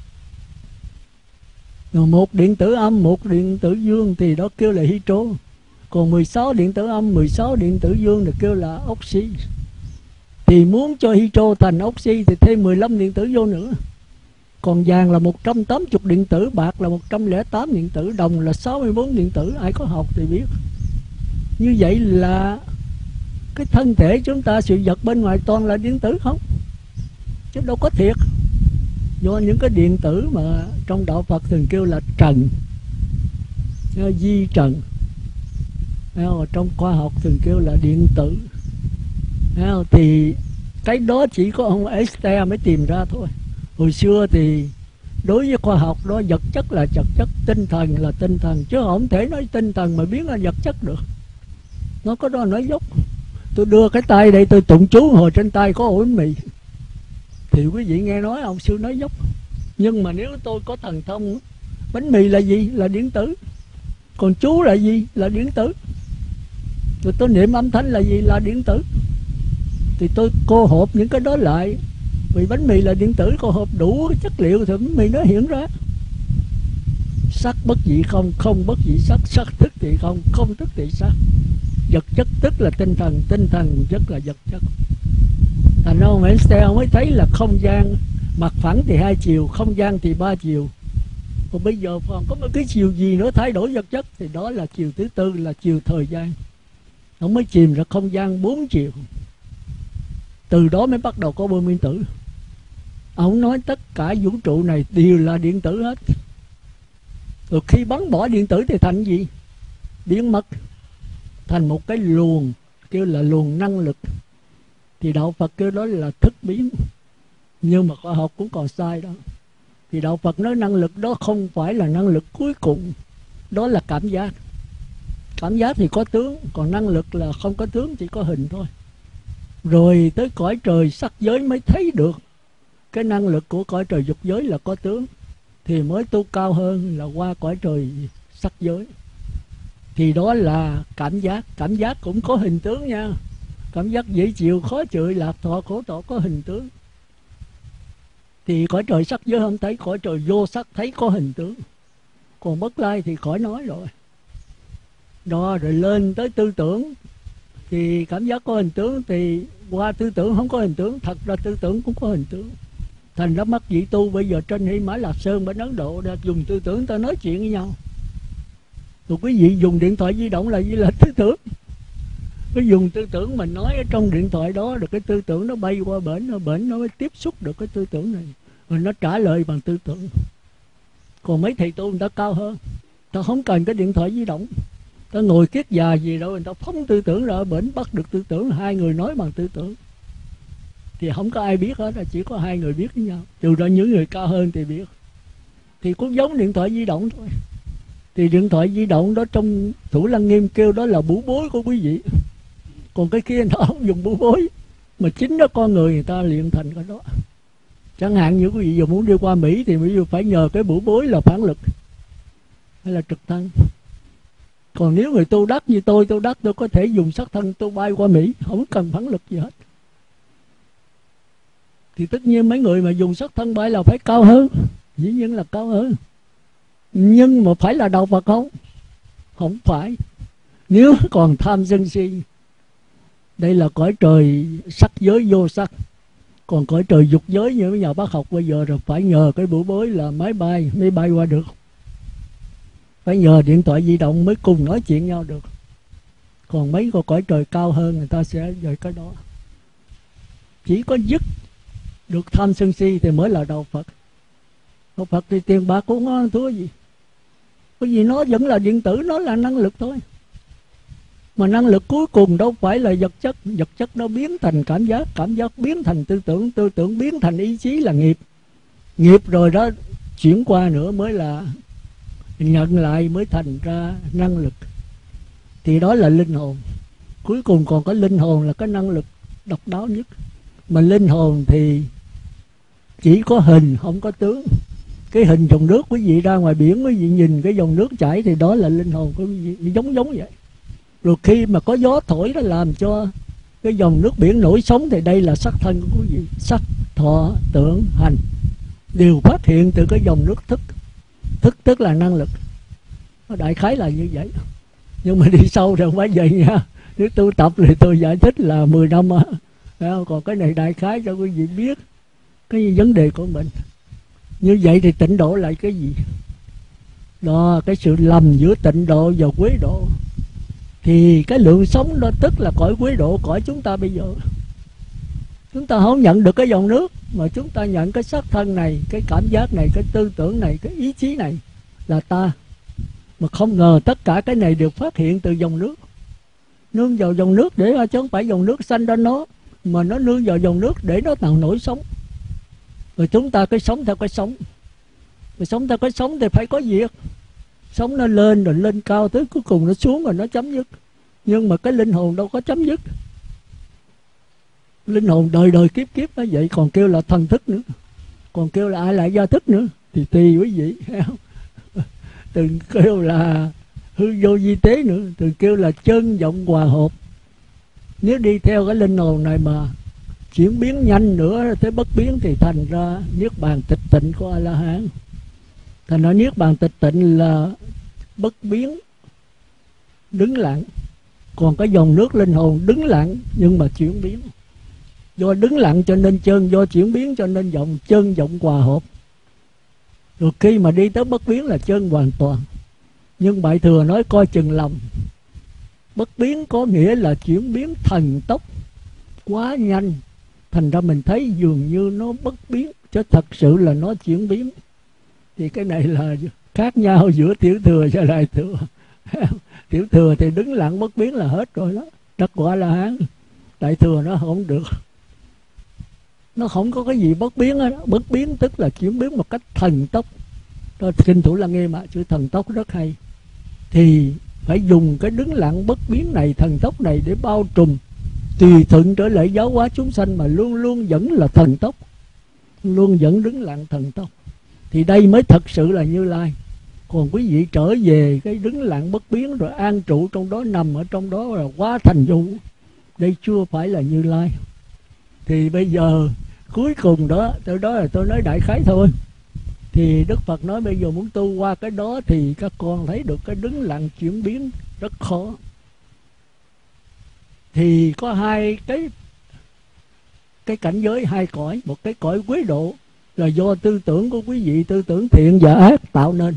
Rồi một điện tử âm, một điện tử dương thì đó kêu là hydro. Còn 16 điện tử âm, 16 điện tử dương thì kêu là oxy. Thì muốn cho hydro thành oxy thì thêm 15 điện tử vô nữa. Còn vàng là 180 điện tử, bạc là 108 điện tử, đồng là 64 điện tử. Ai có học thì biết. Như vậy là cái thân thể chúng ta, sự vật bên ngoài toàn là điện tử không, chứ đâu có thiệt. Do những cái điện tử mà trong đạo Phật thường kêu là trần, di trần, trong khoa học thường kêu là điện tử. Thì cái đó chỉ có ông Einstein mới tìm ra thôi. Hồi xưa thì đối với khoa học đó, vật chất là vật chất, tinh thần là tinh thần, chứ không thể nói tinh thần mà biến ra vật chất được. Nó có đó nói dốc. Tôi đưa cái tay đây tôi tụng chú, hồi trên tay có ổ bánh mì thì quý vị nghe nói ông sư nói dốc. Nhưng mà nếu tôi có thần thông, bánh mì là gì? Là điện tử. Còn chú là gì? Là điện tử. Rồi tôi niệm âm thanh là gì? Là điện tử. Thì tôi cô hộp những cái đó lại, vì bánh mì là điện tử, cô hộp đủ cái chất liệu thì bánh mì nó hiện ra. Sắc bất dị không, không bất dị sắc, sắc thức thì không, không thức thì sắc. Vật chất tức là tinh thần, tinh thần chất là vật chất. Thành ra ông Einstein mới thấy là không gian mặt phẳng thì hai chiều, không gian thì ba chiều. Còn bây giờ còn có một cái chiều gì nữa thay đổi vật chất, thì đó là chiều thứ tư, là chiều thời gian. Ông mới chìm ra không gian 4 chiều. Từ đó mới bắt đầu có bom nguyên tử. Ông nói tất cả vũ trụ này đều là điện tử hết. Rồi khi bắn bỏ điện tử thì thành gì? Biến mất, thành một cái luồng, kêu là luồng năng lực. Thì đạo Phật kêu đó là thức biến. Nhưng mà khoa học cũng còn sai đó. Thì đạo Phật nói năng lực đó không phải là năng lực cuối cùng, đó là cảm giác. Cảm giác thì có tướng, còn năng lực là không có tướng, chỉ có hình thôi. Rồi tới cõi trời sắc giới mới thấy được cái năng lực của cõi trời dục giới là có tướng, thì mới tu cao hơn là qua cõi trời sắc giới. Thì đó là cảm giác. Cảm giác cũng có hình tướng nha. Cảm giác dễ chịu, khó chịu, lạc thọ, khổ thọ có hình tướng. Thì cõi trời sắc giới không thấy, cõi trời vô sắc thấy có hình tướng. Còn bất lai thì khỏi nói rồi. Đó, rồi lên tới tư tưởng thì cảm giác có hình tướng, thì qua tư tưởng không có hình tướng. Thật ra tư tưởng cũng có hình tướng. Thành ra mắt vị tu bây giờ trên Hy Mã Lạp Sơn bên Ấn Độ đã dùng tư tưởng ta nói chuyện với nhau. Rồi quý vị dùng điện thoại di động là gì? Là tư tưởng. Cái dùng tư tưởng mình nói ở trong điện thoại đó, được cái tư tưởng nó bay qua bển nó mới tiếp xúc được cái tư tưởng này, rồi nó trả lời bằng tư tưởng. Còn mấy thầy tu người ta cao hơn, ta không cần cái điện thoại di động, ta ngồi kiết già gì đâu, người ta phóng tư tưởng ra ở bển, bắt được tư tưởng, hai người nói bằng tư tưởng. Thì không có ai biết hết, chỉ có hai người biết với nhau, trừ ra những người cao hơn thì biết. Thì cũng giống điện thoại di động thôi. Thì điện thoại di động đó trong Thủ Lăng Nghiêm kêu đó là bủ bối của quý vị. Còn cái kia nó không dùng bủ bối, mà chính đó con người ta luyện thành cái đó. Chẳng hạn như quý vị giờ muốn đi qua Mỹ thì quý vị phải nhờ cái bủ bối là phản lực hay là trực thân. Còn nếu người tu đắc như tôi đắc, tôi có thể dùng sắc thân tôi bay qua Mỹ, không cần phản lực gì hết. Thì tất nhiên mấy người mà dùng sắc thân bay là phải cao hơn, dĩ nhiên là cao hơn. Nhưng mà phải là đạo Phật không? Không phải. Nếu còn tham sân si, đây là cõi trời sắc giới vô sắc. Còn cõi trời dục giới như nhà bác học bây giờ rồi phải nhờ cái bủ bối là máy bay mới bay qua được. Phải nhờ điện thoại di động mới cùng nói chuyện nhau được. Còn mấy個cõi trời cao hơn người ta sẽ về cái đó. Chỉ có dứt được tham sân si thì mới là đạo Phật. Đạo Phật thì tiền bạc cũng không ăn thua gì. Bởi vì nó vẫn là điện tử, nó là năng lực thôi. Mà năng lực cuối cùng đâu phải là vật chất. Vật chất nó biến thành cảm giác, cảm giác biến thành tư tưởng, tư tưởng biến thành ý chí là nghiệp. Nghiệp rồi đó chuyển qua nữa mới là nhận lại, mới thành ra năng lực. Thì đó là linh hồn. Cuối cùng còn có linh hồn là cái năng lực độc đáo nhất. Mà linh hồn thì chỉ có hình không có tướng. Cái hình dòng nước quý vị ra ngoài biển, quý vị nhìn cái dòng nước chảy thì đó là linh hồn của quý vị, giống vậy. Rồi khi mà có gió thổi nó làm cho Cái dòng nước biển nổi sóng thì đây là sắc thân của quý vị. Sắc, thọ, tưởng, hành đều phát hiện từ cái dòng nước thức. Thức tức là năng lực. Đại khái là như vậy. Nhưng mà đi sâu thì không phải vậy nha. Nếu tu tập thì tôi giải thích là 10 năm. Còn cái này đại khái cho quý vị biết cái vấn đề của mình. Như vậy thì tịnh độ là cái gì? Đó, cái sự lầm giữa tịnh độ và quế độ. Thì cái lượng sống đó tức là cõi quế độ, cõi chúng ta bây giờ. Chúng ta không nhận được cái dòng nước, mà chúng ta nhận cái sắc thân này, cái cảm giác này, cái tư tưởng này, cái ý chí này là ta. Mà không ngờ tất cả cái này đều phát hiện từ dòng nước. Nương vào dòng nước để chứ không phải dòng nước sanh ra nó, mà nó nương vào dòng nước để nó tạo nổi sống. Rồi chúng ta cái sống theo cái sống. Rồi sống theo cái sống thì phải có việc. Sống nó lên rồi lên cao tới cuối cùng nó xuống rồi nó chấm dứt. Nhưng mà cái linh hồn đâu có chấm dứt. Linh hồn đời đời kiếp kiếp nó vậy, còn kêu là thần thức nữa, còn kêu là ai lại gia thức nữa thì tùy quý vị. Từng kêu là hư vô vi tế nữa, từng kêu là chân vọng hòa hợp. Nếu đi theo cái linh hồn này mà chuyển biến nhanh nữa tới bất biến thì thành ra niết bàn tịch tịnh của A-la-hán. Thành ra niết bàn tịch tịnh là bất biến, đứng lặng. Còn cái dòng nước linh hồn đứng lặng nhưng mà chuyển biến. Do đứng lặng cho nên chân, do chuyển biến cho nên vọng, chân vọng hòa hợp. Rồi khi mà đi tới bất biến là chân hoàn toàn. Nhưng Bại Thừa nói coi chừng lầm. Bất biến có nghĩa là chuyển biến thần tốc, quá nhanh. Thành ra mình thấy dường như nó bất biến, chứ thật sự là nó chuyển biến. Thì cái này là khác nhau giữa tiểu thừa và đại thừa. Tiểu thừa thì đứng lặng bất biến là hết rồi đó, đắc quả La Hán. Đại thừa nó không được, nó không có cái gì bất biến đó. Bất biến tức là chuyển biến một cách thần tốc. Đó, Kinh Thủ Lăng Nghiêm chữ thần tốc rất hay. Thì phải dùng cái đứng lặng bất biến này, thần tốc này để bao trùm, tùy thuận trở lại giáo hóa chúng sanh, mà luôn luôn vẫn là thần tốc, luôn vẫn đứng lặng thần tốc. Thì đây mới thật sự là Như Lai. Còn quý vị trở về cái đứng lặng bất biến rồi an trụ trong đó, nằm ở trong đó là quá thành vô. Đây chưa phải là Như Lai. Thì bây giờ cuối cùng đó, tới đó là tôi nói đại khái thôi. Thì Đức Phật nói bây giờ muốn tu qua cái đó thì các con thấy được cái đứng lặng chuyển biến rất khó. Thì có hai cái cảnh giới, hai cõi. Một cái cõi quế độ là do tư tưởng của quý vị, tư tưởng thiện và ác tạo nên.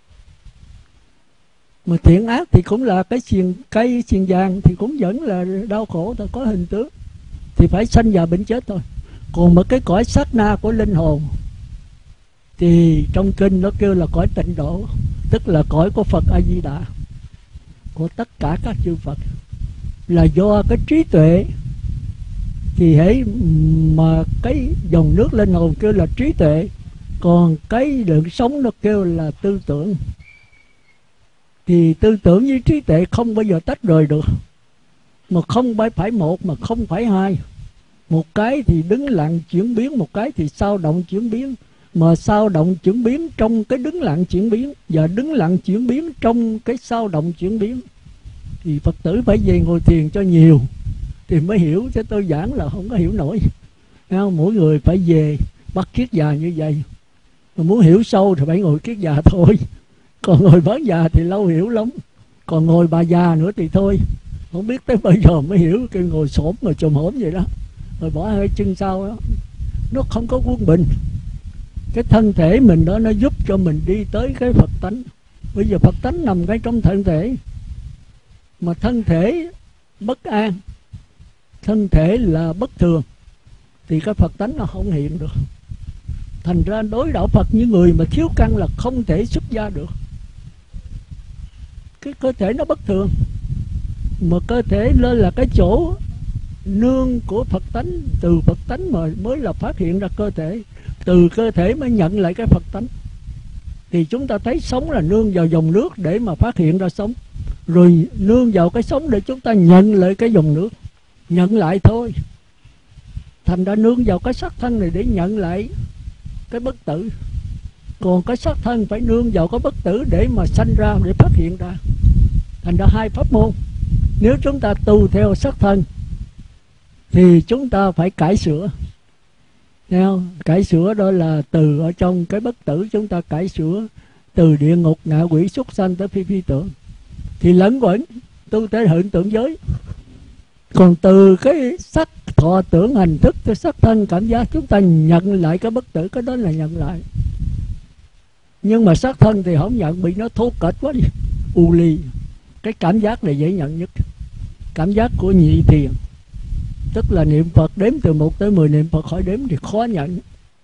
Mà thiện ác thì cũng là cái xiềng vàng, thì cũng vẫn là đau khổ thôi, có hình tướng, thì phải sanh già bệnh chết thôi. Còn một cái cõi sát na của linh hồn thì trong kinh nó kêu là cõi tịnh độ, tức là cõi của Phật A Di Đà, của tất cả các chư Phật. Là do cái trí tuệ, thì hễ mà cái dòng nước linh hồn kêu là trí tuệ, còn cái lượng sống nó kêu là tư tưởng. Thì tư tưởng với trí tuệ không bao giờ tách rời được, mà không phải một, mà không phải hai. Một cái thì đứng lặng chuyển biến, một cái thì sao động chuyển biến. Mà sao động chuyển biến trong cái đứng lặng chuyển biến, và đứng lặng chuyển biến trong cái sao động chuyển biến. Thì Phật tử phải về ngồi thiền cho nhiều thì mới hiểu, chứ tôi giảng là không có hiểu nổi. Mỗi người phải về bắt kiết già như vậy. Mà muốn hiểu sâu thì phải ngồi kiết già thôi. Còn ngồi bán già thì lâu hiểu lắm. Còn ngồi bà già nữa thì thôi, không biết tới bây giờ mới hiểu. Cái ngồi xổm ngồi chồm hổm vậy đó, rồi bỏ hai chân sau đó, nó không có quân bình. Cái thân thể mình đó nó giúp cho mình đi tới cái Phật tánh. Bây giờ Phật tánh nằm ngay trong thân thể. Mà thân thể bất an, thân thể là bất thường, thì cái Phật tánh nó không hiện được. Thành ra đối đạo Phật như người mà thiếu căn là không thể xuất gia được. Cái cơ thể nó bất thường, mà cơ thể lên là cái chỗ nương của Phật tánh. Từ Phật tánh mà mới là phát hiện ra cơ thể, từ cơ thể mới nhận lại cái Phật tánh. Thì chúng ta thấy sống là nương vào dòng nước để mà phát hiện ra sống, rồi nương vào cái sống để chúng ta nhận lại cái dòng nước, nhận lại thôi. Thành ra nương vào cái sắc thân này để nhận lại cái bất tử. Còn cái sắc thân phải nương vào cái bất tử để mà sanh ra, để phát hiện ra. Thành ra hai pháp môn. Nếu chúng ta tu theo sắc thân thì chúng ta phải cải sửa. Thấy không? Cải sửa đó là từ ở trong cái bất tử chúng ta cải sửa, từ địa ngục, ngạ quỷ, súc sanh tới phi phi tưởng, thì lẫn quẩn tu tới hiện tượng giới. Còn từ cái sắc thọ tưởng hành thức tới sắc thân cảm giác, chúng ta nhận lại cái bất tử, cái đó là nhận lại. Nhưng mà sắc thân thì không nhận, bị nó thô kệch quá đi, u ly. Cái cảm giác là dễ nhận nhất. Cảm giác của nhị thiền, tức là niệm Phật đếm từ 1 tới 10 niệm Phật khỏi đếm thì khó nhận.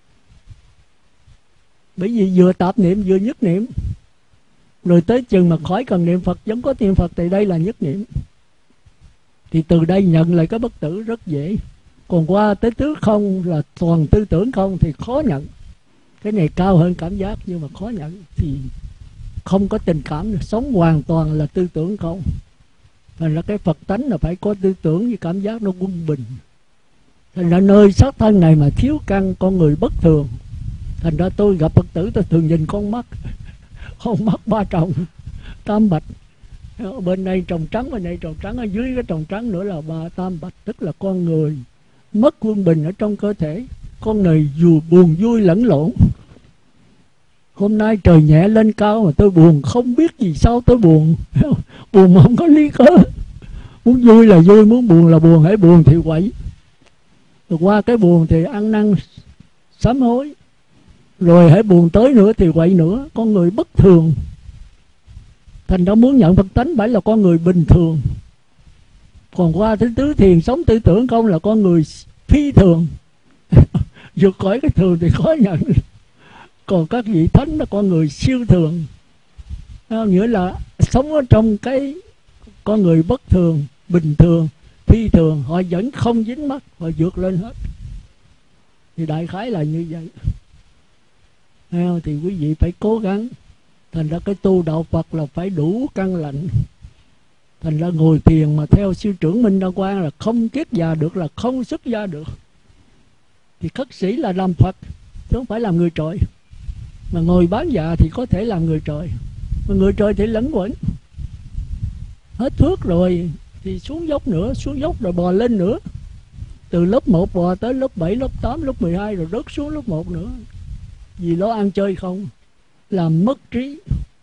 Bởi vì vừa tạp niệm vừa nhất niệm. Rồi tới chừng mà khỏi cần niệm Phật, vẫn có niệm Phật thì đây là nhất niệm. Thì từ đây nhận lại cái bất tử rất dễ. Còn qua tới tứ không là toàn tư tưởng không thì khó nhận. Cái này cao hơn cảm giác nhưng mà khó nhận. Thì không có tình cảm, sống hoàn toàn là tư tưởng không. Thành ra cái Phật tánh là phải có tư tưởng với cảm giác nó quân bình. Thành ra nơi xác thân này mà thiếu căn, con người bất thường. Thành ra tôi gặp Phật tử tôi thường nhìn con mắt. Con mắt ba tròng, tam bạch. Bên đây tròng trắng, bên đây tròng trắng, ở dưới cái tròng trắng nữa là ba tam bạch. Tức là con người mất quân bình ở trong cơ thể. Con người dù buồn vui lẫn lộn. Hôm nay trời nhẹ lên cao mà tôi buồn, không biết vì sao tôi buồn. Buồn mà không có lý cớ. Muốn vui là vui, muốn buồn là buồn. Hãy buồn thì quậy. Rồi qua cái buồn thì ăn năn sám hối. Rồi hãy buồn tới nữa thì quậy nữa. Con người bất thường. Thành ra muốn nhận Phật tánh phải là con người bình thường. Còn qua thứ tứ thiền sống tư tưởng không là con người phi thường. Vượt khỏi cái thường thì khó nhận. Còn các vị thánh là con người siêu thường. Nghĩa là sống ở trong cái con người bất thường, bình thường, phi thường. Họ vẫn không dính mắc, họ vượt lên hết. Thì đại khái là như vậy. Thì quý vị phải cố gắng. Thành ra cái tu đạo Phật là phải đủ căn lạnh. Thành ra ngồi thiền mà theo sư trưởng Minh Đa Quang là không kiết già được, là không xuất gia được. Thì khất sĩ là làm Phật, chứ không phải làm người trời. Mà ngồi bán dạ thì có thể làm người trời. Mà người trời thì lẫn quẩn. Hết thuốc rồi thì xuống dốc nữa, xuống dốc rồi bò lên nữa. Từ lớp 1 bò tới lớp 7, lớp 8, lớp 12 rồi rớt xuống lớp 1 nữa. Vì nó ăn chơi không, làm mất trí.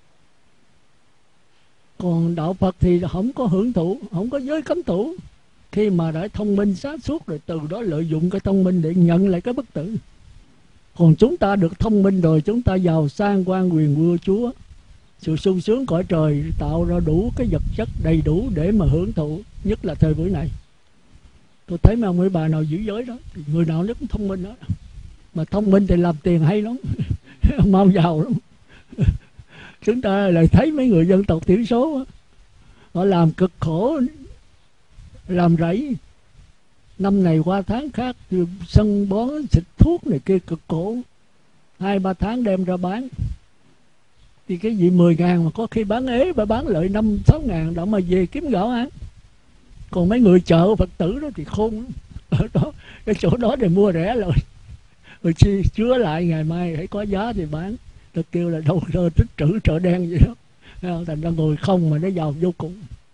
Còn đạo Phật thì không có hưởng thụ, không có giới cấm thủ. Khi mà đã thông minh sáng suốt rồi, từ đó lợi dụng cái thông minh để nhận lại cái bất tử. Còn chúng ta được thông minh rồi, chúng ta giàu sang quan quyền vua chúa, sự sung sướng cõi trời, tạo ra đủ cái vật chất đầy đủ để mà hưởng thụ. Nhất là thời buổi này, tôi thấy mấy ông mấy bà nào giữ giới đó thì người nào nó cũng thông minh đó. Mà thông minh thì làm tiền hay lắm. Mau giàu lắm. Chúng ta lại thấy mấy người dân tộc thiểu số đó, họ làm cực khổ, làm rẫy, năm này qua tháng khác, sân bón xịt thuốc này kia cực khổ, 2-3 tháng đem ra bán. Thì cái gì 10.000 mà có khi bán ế, bà bán lợi 5-6 ngàn đó mà về kiếm gạo ăn. Còn mấy người chợ Phật tử đó thì khôn lắm. Ở đó, cái chỗ đó để mua rẻ rồi. Rồi chi chứa lại ngày mai hãy có giá thì bán. Tôi kêu là đâu rơ tích trữ chợ đen vậy đó. Thành ra ngồi không mà nó giàu vô cùng.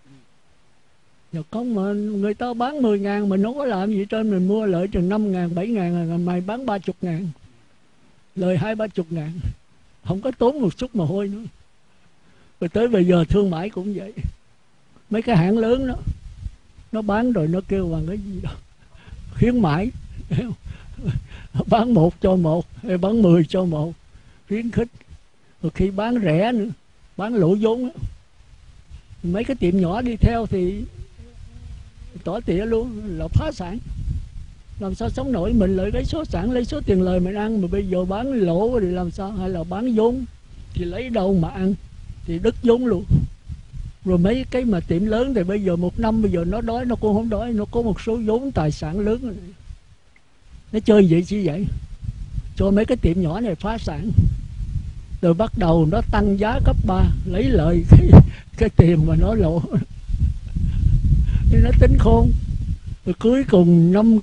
Giờ không mà người ta bán 10.000 mà nó có làm gì trên, mình mua lợi chừng 5.000, 7.000, ngày mai bán 30.000. Lời 20-30 ngàn. Không có tốn một chút mồ hôi nữa. Rồi tới bây giờ thương mại cũng vậy. Mấy cái hãng lớn đó, nó bán rồi nó kêu bằng cái gì đó khuyến mãi. Bán 1 cho 1 hay bán 10 cho 1, khuyến khích. Rồi khi bán rẻ nữa, bán lỗ vốn đó. Mấy cái tiệm nhỏ đi theo thì tỏ tỉa luôn, là phá sản. Làm sao sống nổi, mình lợi lấy số sản, lấy số tiền lời mình ăn. Mà bây giờ bán lỗ thì làm sao? Hay là bán vốn thì lấy đâu mà ăn, thì đứt vốn luôn. Rồi mấy cái mà tiệm lớn thì bây giờ một năm bây giờ nó đói, nó cũng không đói, nó có một số vốn tài sản lớn rồi. Nó chơi vậy chứ vậy, cho mấy cái tiệm nhỏ này phá sản. Rồi bắt đầu nó tăng giá cấp 3, lấy lợi cái tiền mà nó lộ. Thì nó tính khôn. Rồi cuối cùng 5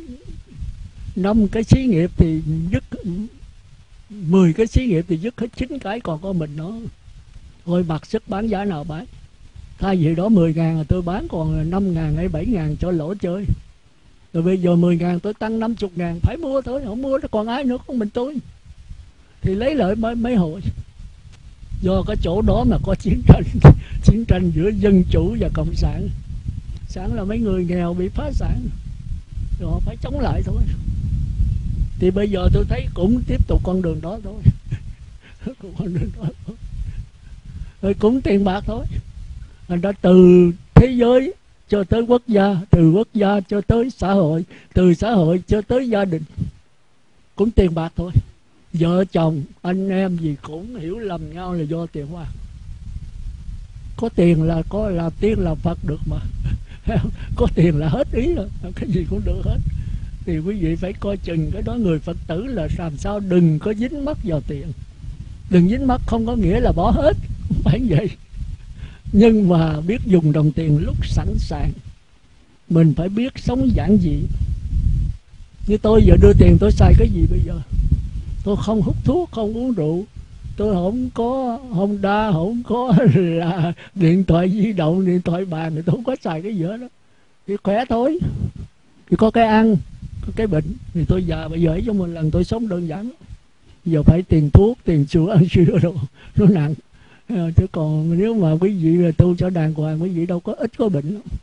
cái xí nghiệp thì dứt, 10 cái xí nghiệp thì dứt hết 9 cái, còn có mình nó. Thôi mặc sức bán giá nào bán. Thay vì đó 10.000 là tôi bán còn 5.000 hay 7.000 cho lỗ chơi. Rồi bây giờ 10.000 tôi tăng 50.000, phải mua thôi, không mua nó còn ai nữa, không mình tôi. Thì lấy lợi mấy hồi. Do cái chỗ đó mà có chiến tranh chiến tranh giữa dân chủ và cộng sản. Sản là mấy người nghèo bị phá sản, rồi họ phải chống lại thôi. Thì bây giờ tôi thấy cũng tiếp tục con đường đó thôi. Con đường đó thôi. Rồi cũng tiền bạc thôi. Thành ra từ thế giới cho tới quốc gia, từ quốc gia cho tới xã hội, từ xã hội cho tới gia đình, cũng tiền bạc thôi. Vợ chồng anh em gì cũng hiểu lầm nhau là do tiền bạc. Có tiền là có làm tiên làm Phật được mà. Có tiền là hết ý rồi, cái gì cũng được hết. Thì quý vị phải coi chừng cái đó. Người Phật tử là làm sao đừng có dính mắc vào tiền. Đừng dính mắc không có nghĩa là bỏ hết, không phải vậy. Nhưng mà biết dùng đồng tiền lúc sẵn sàng. Mình phải biết sống giản dị. Như tôi giờ đưa tiền tôi xài cái gì bây giờ? Tôi không hút thuốc, không uống rượu. Tôi không có Honda, không có là điện thoại di động, điện thoại bàn, thì tôi không có xài cái gì hết đó. Thì khỏe thôi. Thì có cái ăn, có cái bệnh. Thì tôi già bây giờ cho một lần tôi sống đơn giản. Giờ phải tiền thuốc, tiền sữa, ăn sữa đồ, nó nặng. Chứ còn nếu mà quý vị là tu cho đàng hoàng, quý vị đâu có ít có bệnh đâu.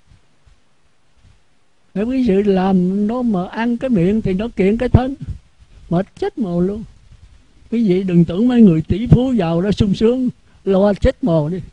Nếu quý vị làm nó mà ăn cái miệng thì nó kiện cái thân, mệt chết mồ luôn. Quý vị đừng tưởng mấy người tỷ phú giàu đó sung sướng, lo chết mồ đi.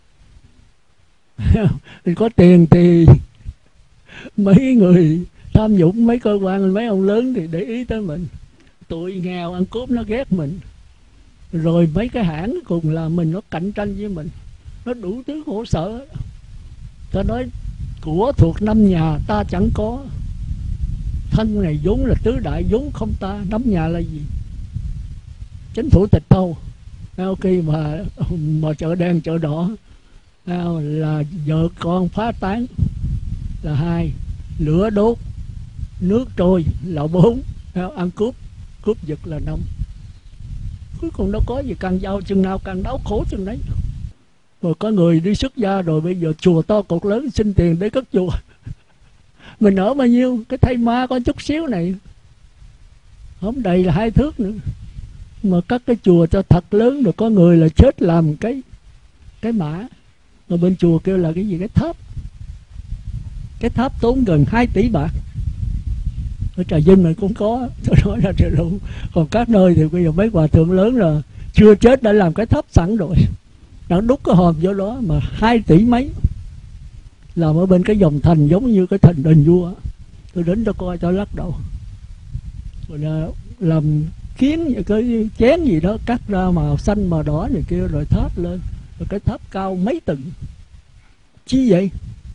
Thì có tiền thì mấy người tham nhũng, mấy cơ quan, mấy ông lớn thì để ý tới mình. Tụi nghèo ăn cướp nó ghét mình. Rồi mấy cái hãng cùng là mình, nó cạnh tranh với mình, nó đủ thứ khổ sở. Ta nói của thuộc 5 nhà ta chẳng có, thân này vốn là tứ đại vốn không ta. 5 nhà là gì? Chính phủ tịch thu. Khi mà chợ đen chợ đỏ là vợ con phá tán là 2, lửa đốt, nước trôi là 4, ăn cướp giật là 5. Cuối cùng đâu có gì, càng giàu chừng nào càng đau khổ chừng đấy. Rồi có người đi xuất gia rồi bây giờ chùa to cột lớn xin tiền để cất chùa. Mình ở bao nhiêu, cái thay ma có chút xíu này không đầy là 2 thước nữa, mà cất cái chùa cho thật lớn. Rồi có người là chết làm cái mã, mà bên chùa kêu là cái gì, cái tháp tốn gần 2 tỷ bạc. Ở Trà Vinh mình cũng có, tôi nói ra trời luôn. Còn các nơi thì bây giờ mấy hòa thượng lớn là chưa chết đã làm cái tháp sẵn rồi, đã đúc cái hòm vô đó mà 2 tỷ mấy. Làm ở bên cái dòng thành giống như cái thành đền vua. Tôi đến tôi coi tôi lắc đầu. Rồi là làm kiến cái chén gì đó cắt ra màu xanh màu đỏ này kia, rồi tháp lên, rồi cái tháp cao mấy tầng. Chi vậy?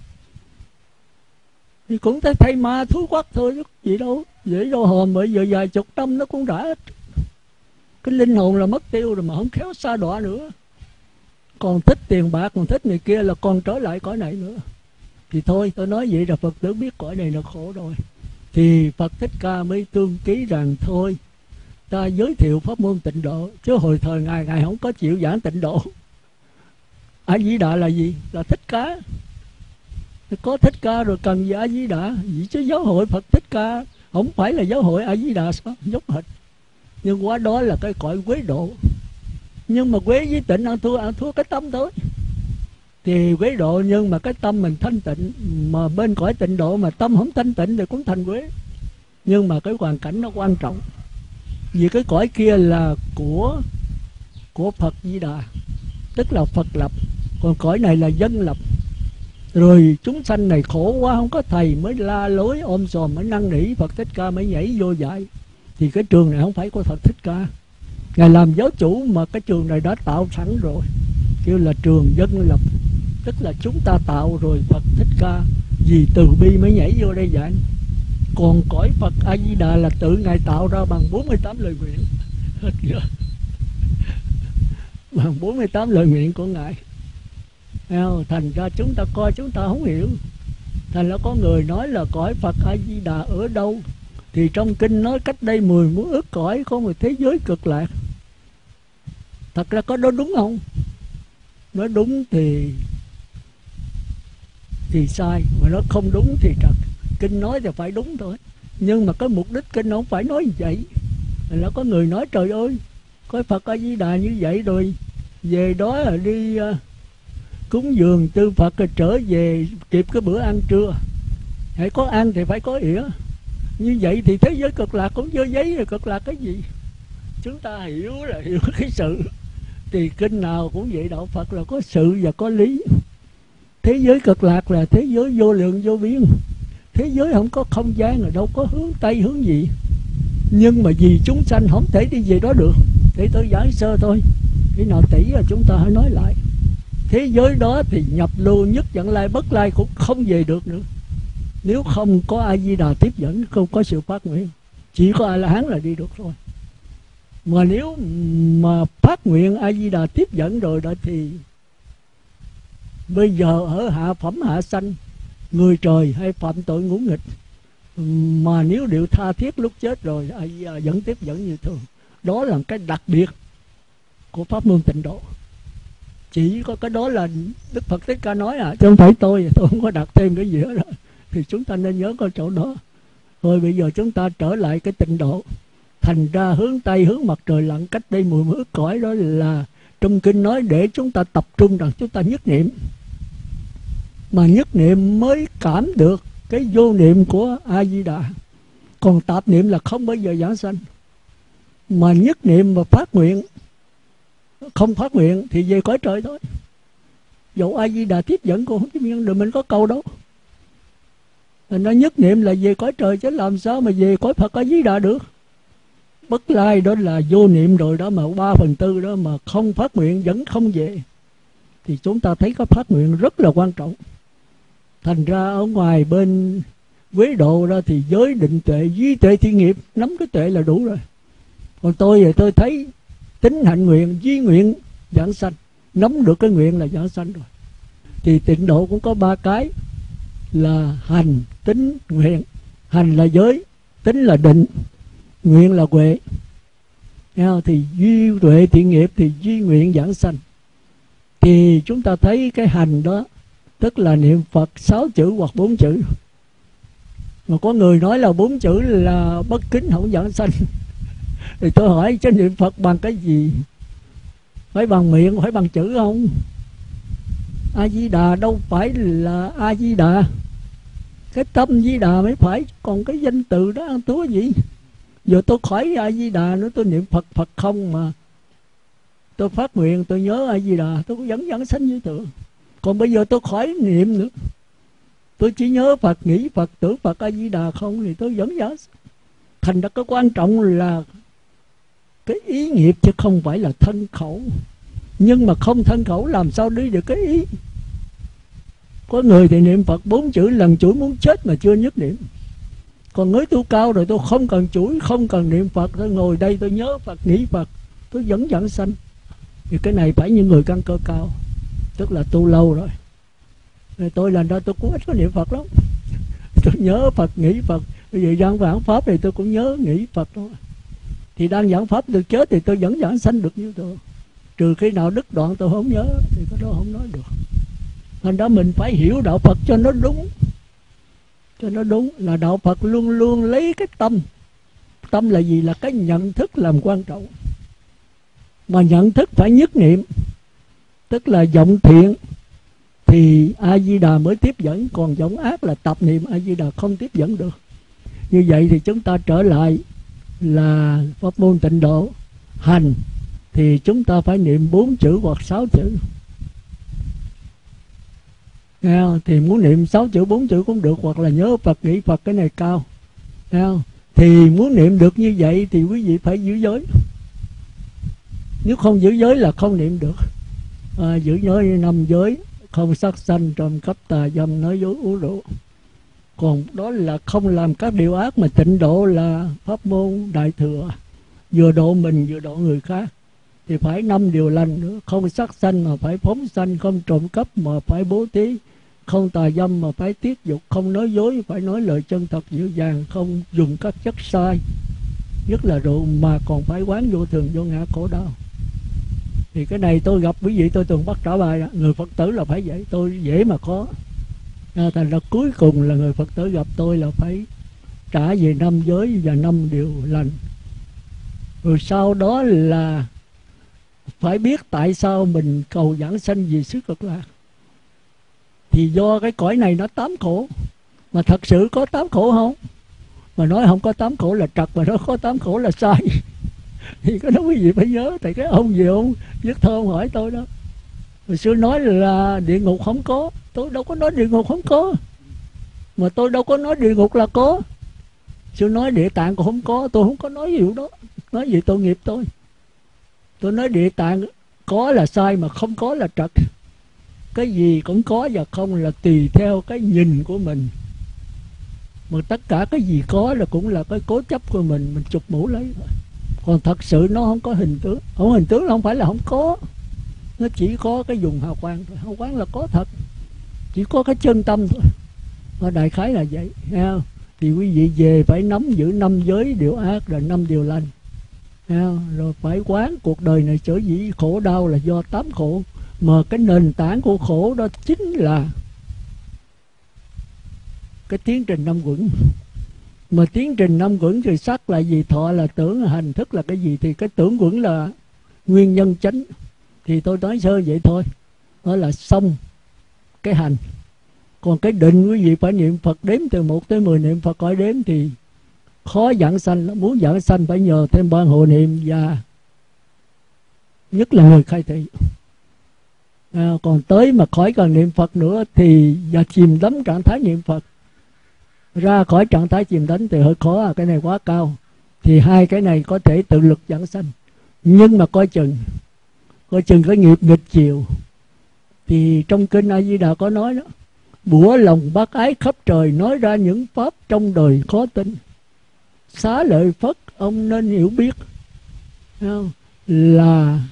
Thì cũng thấy thay ma thú quắc thôi chứ gì đâu. Vậy đâu hòm bây giờ vài chục năm nó cũng đã hết. Cái linh hồn là mất tiêu rồi mà không khéo sa đọa nữa. Còn thích tiền bạc, còn thích này kia là còn trở lại cõi này nữa. Thì thôi tôi nói vậy là Phật tử biết cõi này là khổ rồi. Thì Phật Thích Ca mới tương ký rằng thôi ta giới thiệu pháp môn tịnh độ. Chứ hồi thời Ngài không có chịu giảng tịnh độ. A Di Đà là gì? Là Thích Ca. Có Thích Ca rồi cần gì A Di Đà? Vì chứ giáo hội Phật Thích Ca không phải là giáo hội A Di Đà sao? Giống hệt. Nhưng qua đó là cái cõi quế độ. Nhưng mà quế với tịnh ăn thua cái tâm thôi. Thì quế độ nhưng mà cái tâm mình thanh tịnh. Mà bên cõi tịnh độ mà tâm không thanh tịnh thì cũng thành quế. Nhưng mà cái hoàn cảnh nó quan trọng. Vì cái cõi kia là của Phật Di Đà, tức là Phật lập. Còn cõi này là dân lập. Rồi chúng sanh này khổ quá không có thầy, mới la lối ôm sòm, mới năn nỉ Phật Thích Ca mới nhảy vô dạy. Thì cái trường này không phải của Phật Thích Ca. Ngài làm giáo chủ mà cái trường này đã tạo sẵn rồi, kêu là trường dân lập. Tức là chúng ta tạo rồi Phật Thích Ca vì từ bi mới nhảy vô đây dạy. Còn cõi Phật A Di Đà là tự Ngài tạo ra bằng 48 lời nguyện. Hết chưa? Bằng 48 lời nguyện của Ngài. Thành ra chúng ta coi chúng ta không hiểu. Thành ra có người nói là cõi Phật A Di Đà ở đâu? Thì trong kinh nói cách đây 10 muôn ức cõi có một thế giới cực lạc. Thật ra có đó đúng không? Nói đúng thì sai, mà nó không đúng thì trật. kinh nói thì phải đúng thôi, nhưng mà cái mục đích kinh không phải nói như vậy. Là có người nói trời ơi, có Phật A Di Đà như vậy rồi về đó là đi cúng dường tư Phật rồi trở về kịp cái bữa ăn trưa, hãy có ăn thì phải có ỉa. Như vậy thì thế giới cực lạc cũng dơ giấy, rồi cực lạc cái gì? Chúng ta hiểu là hiểu cái sự. Thì kinh nào cũng vậy, đạo Phật là có sự và có lý. Thế giới cực lạc là thế giới vô lượng vô biên, thế giới không có không gian, rồi đâu có hướng Tây hướng gì. Nhưng mà vì chúng sanh không thể đi về đó được. Để tôi giải sơ thôi, khi nào tỷ là chúng ta hãy nói lại. Thế giới đó thì nhập lưu nhất dẫn lai bất lai cũng không về được nữa, nếu không có A Di Đà tiếp dẫn, không có sự phát nguyện. Chỉ có A La Hán là đi được thôi. Mà nếu mà phát nguyện A Di Đà tiếp dẫn rồi đó thì bây giờ ở hạ phẩm hạ sanh, người trời hay phạm tội ngũ nghịch, mà nếu đều tha thiết lúc chết rồi A Di Đà vẫn tiếp dẫn như thường. Đó là cái đặc biệt của pháp môn Tịnh Độ. Chỉ có cái đó là Đức Phật Thích Ca nói chứ không phải tôi không có đặt thêm cái gì hết rồi. Thì chúng ta nên nhớ cái chỗ đó. Rồi bây giờ chúng ta trở lại cái Tịnh Độ. Thành ra hướng Tây hướng mặt trời lặn cách đây 10 ức cõi, đó là trong kinh nói để chúng ta tập trung rằng chúng ta nhất niệm. Mà nhất niệm mới cảm được cái vô niệm của A Di Đà. Còn tạp niệm là không bao giờ giảng sanh. Mà nhất niệm và phát nguyện, không phát nguyện thì về cõi trời thôi. Dẫu A Di Đà tiếp dẫn cũng không tiếp nhận được, mình có câu đâu. Nó nhất niệm là về cõi trời, chứ làm sao mà về cõi Phật A Di Đà được. Bất lai đó là vô niệm rồi đó, mà 3/4 đó mà không phát nguyện vẫn không về. Thì chúng ta thấy có phát nguyện rất là quan trọng. Thành ra ở ngoài bên Quế Độ đó thì giới định tuệ, duy tuệ thiện nghiệp, nắm cái tuệ là đủ rồi. Còn tôi thì tôi thấy tính hạnh nguyện, duy nguyện giảng sanh, nắm được cái nguyện là giảng sanh rồi. Thì Tịnh Độ cũng có 3 cái là hành, tính, nguyện. Hành là giới, tính là định, nguyện là huệ. Thì duy tuệ thiện nghiệp thì duy nguyện giảng sanh. Thì chúng ta thấy cái hành đó tức là niệm Phật 6 chữ hoặc 4 chữ. Mà có người nói là 4 chữ là bất kính không giảng sanh. Thì tôi hỏi chứ niệm Phật bằng cái gì? Phải bằng miệng, phải bằng chữ không? A Di Đà đâu phải là A Di Đà, cái tâm Di Đà mới phải. Còn cái danh từ đó ăn túa gì? Giờ tôi khỏi A Di Đà nữa, tôi niệm Phật Phật không mà tôi phát nguyện tôi nhớ A Di Đà, tôi cũng vẫn giảng sanh như thường. Còn bây giờ tôi khỏi niệm nữa, tôi chỉ nhớ Phật, nghĩ Phật, tưởng Phật A Di Đà không thì tôi vẫn giảng. Thành ra cái quan trọng là cái ý nghiệp chứ không phải là thân khẩu. Nhưng mà không thân khẩu làm sao đi được cái ý. Có người thì niệm Phật 4 chữ lần chuỗi muốn chết mà chưa nhất niệm. Còn người tu cao rồi tôi không cần chuỗi, không cần niệm Phật, tôi ngồi đây tôi nhớ Phật, nghĩ Phật, tôi vẫn giảng sanh. Thì cái này phải những người căn cơ cao, tức là tu lâu rồi. Tôi lần đó tôi cũng ít có niệm Phật lắm. Tôi nhớ Phật, nghĩ Phật. Bây giờ giảng giảng Pháp thì tôi cũng nhớ nghĩ Phật thôi. Thì đang giảng Pháp được chết thì tôi vẫn giảng sanh được như tôi. Trừ khi nào đứt đoạn tôi không nhớ thì cái đó không nói được. Thành ra mình phải hiểu đạo Phật cho nó đúng. Cho nó đúng là đạo Phật luôn luôn lấy cái tâm. Tâm là gì? Là cái nhận thức làm quan trọng. Mà nhận thức phải nhất niệm, tức là vọng thiện thì A Di Đà mới tiếp dẫn. Còn vọng ác là tập niệm, A Di Đà không tiếp dẫn được. Như vậy thì chúng ta trở lại là pháp môn Tịnh Độ. Hành thì chúng ta phải niệm 4 chữ hoặc 6 chữ. Nghe không? Thì muốn niệm 6 chữ 4 chữ cũng được, hoặc là nhớ Phật, nghĩ Phật, cái này cao. Nghe không? Thì muốn niệm được như vậy thì quý vị phải giữ giới. Nếu không giữ giới là không niệm được. Giữ giới 5 giới: không sát sanh, trộm cắp, tà dâm, nói dối, uống rượu. Còn đó là không làm các điều ác. Mà Tịnh Độ là pháp môn đại thừa, vừa độ mình vừa độ người khác. Thì phải 5 điều lành nữa: không sát sanh mà phải phóng sanh, không trộm cắp mà phải bố thí, không tà dâm mà phải tiết dục, không nói dối phải nói lời chân thật dịu dàng, không dùng các chất sai, nhất là rượu, mà còn phải quán vô thường vô ngã khổ đau. Thì cái này tôi gặp quý vị tôi thường bắt trả bài đó. Người Phật tử là phải vậy. Tôi dễ mà khó. Thành ra cuối cùng là người Phật tử gặp tôi là phải trả về 5 giới và 5 điều lành. Rồi sau đó là phải biết tại sao mình cầu giảng sanh vì xứ Cực Lạc. Thì do cái cõi này nó 8 khổ. Mà thật sự có 8 khổ không? Mà nói không có 8 khổ là trật, mà nói có 8 khổ là sai. Thì cái đó quý vị phải nhớ. Tại cái ông gì ông viết thơ ông hỏi tôi đó, hồi xưa nói là địa ngục không có. Tôi đâu có nói địa ngục không có, mà tôi đâu có nói địa ngục là có. Xưa nói địa tạng cũng không có, tôi không có nói vụ đó. Nói gì tội nghiệp tôi. Tôi nói địa tạng có là sai, mà không có là trật. Cái gì cũng có và không là tùy theo cái nhìn của mình. Mà tất cả cái gì có là cũng là cái cố chấp của mình chụp mũ lấy thôi. Còn thật sự nó không có hình tướng. Không hình tướng là không phải là không có, nó chỉ có cái vùng hào quang thôi. Hào quang là có thật, chỉ có cái chân tâm thôi. Và đại khái là vậy, nghe không? Thì quý vị về phải nắm giữ 5 giới điều ác rồi 5 điều lành, nghe không? Rồi phải quán cuộc đời này sở dĩ khổ đau là do 8 khổ. Mà cái nền tảng của khổ đó chính là cái tiến trình 5 quẩn. Mà tiến trình 5 quẩn thì sắc là gì, thọ là tưởng, hành thức là cái gì. Thì cái tưởng quẩn là nguyên nhân chánh. Thì tôi nói sơ vậy thôi, đó là xong cái hành. Còn cái định quý vị phải niệm Phật đếm từ 1 tới 10 niệm Phật khỏi đếm thì khó giảng sanh. Muốn giảng sanh phải nhờ thêm ban hộ niệm và nhất là người khai thị. Còn tới mà khỏi cần niệm Phật nữa thì và chìm đắm trạng thái niệm Phật, ra khỏi trạng thái chìm đắm thì hơi khó. Cái này quá cao. Thì hai cái này có thể tự lực giảng sanh, nhưng mà coi chừng cái nghiệp nghịch chiều. Thì trong kinh A Di Đà có nói đó, bủa lòng bác ái khắp trời, nói ra những pháp trong đời khó tin. Xá lợi Phất ông nên hiểu biết là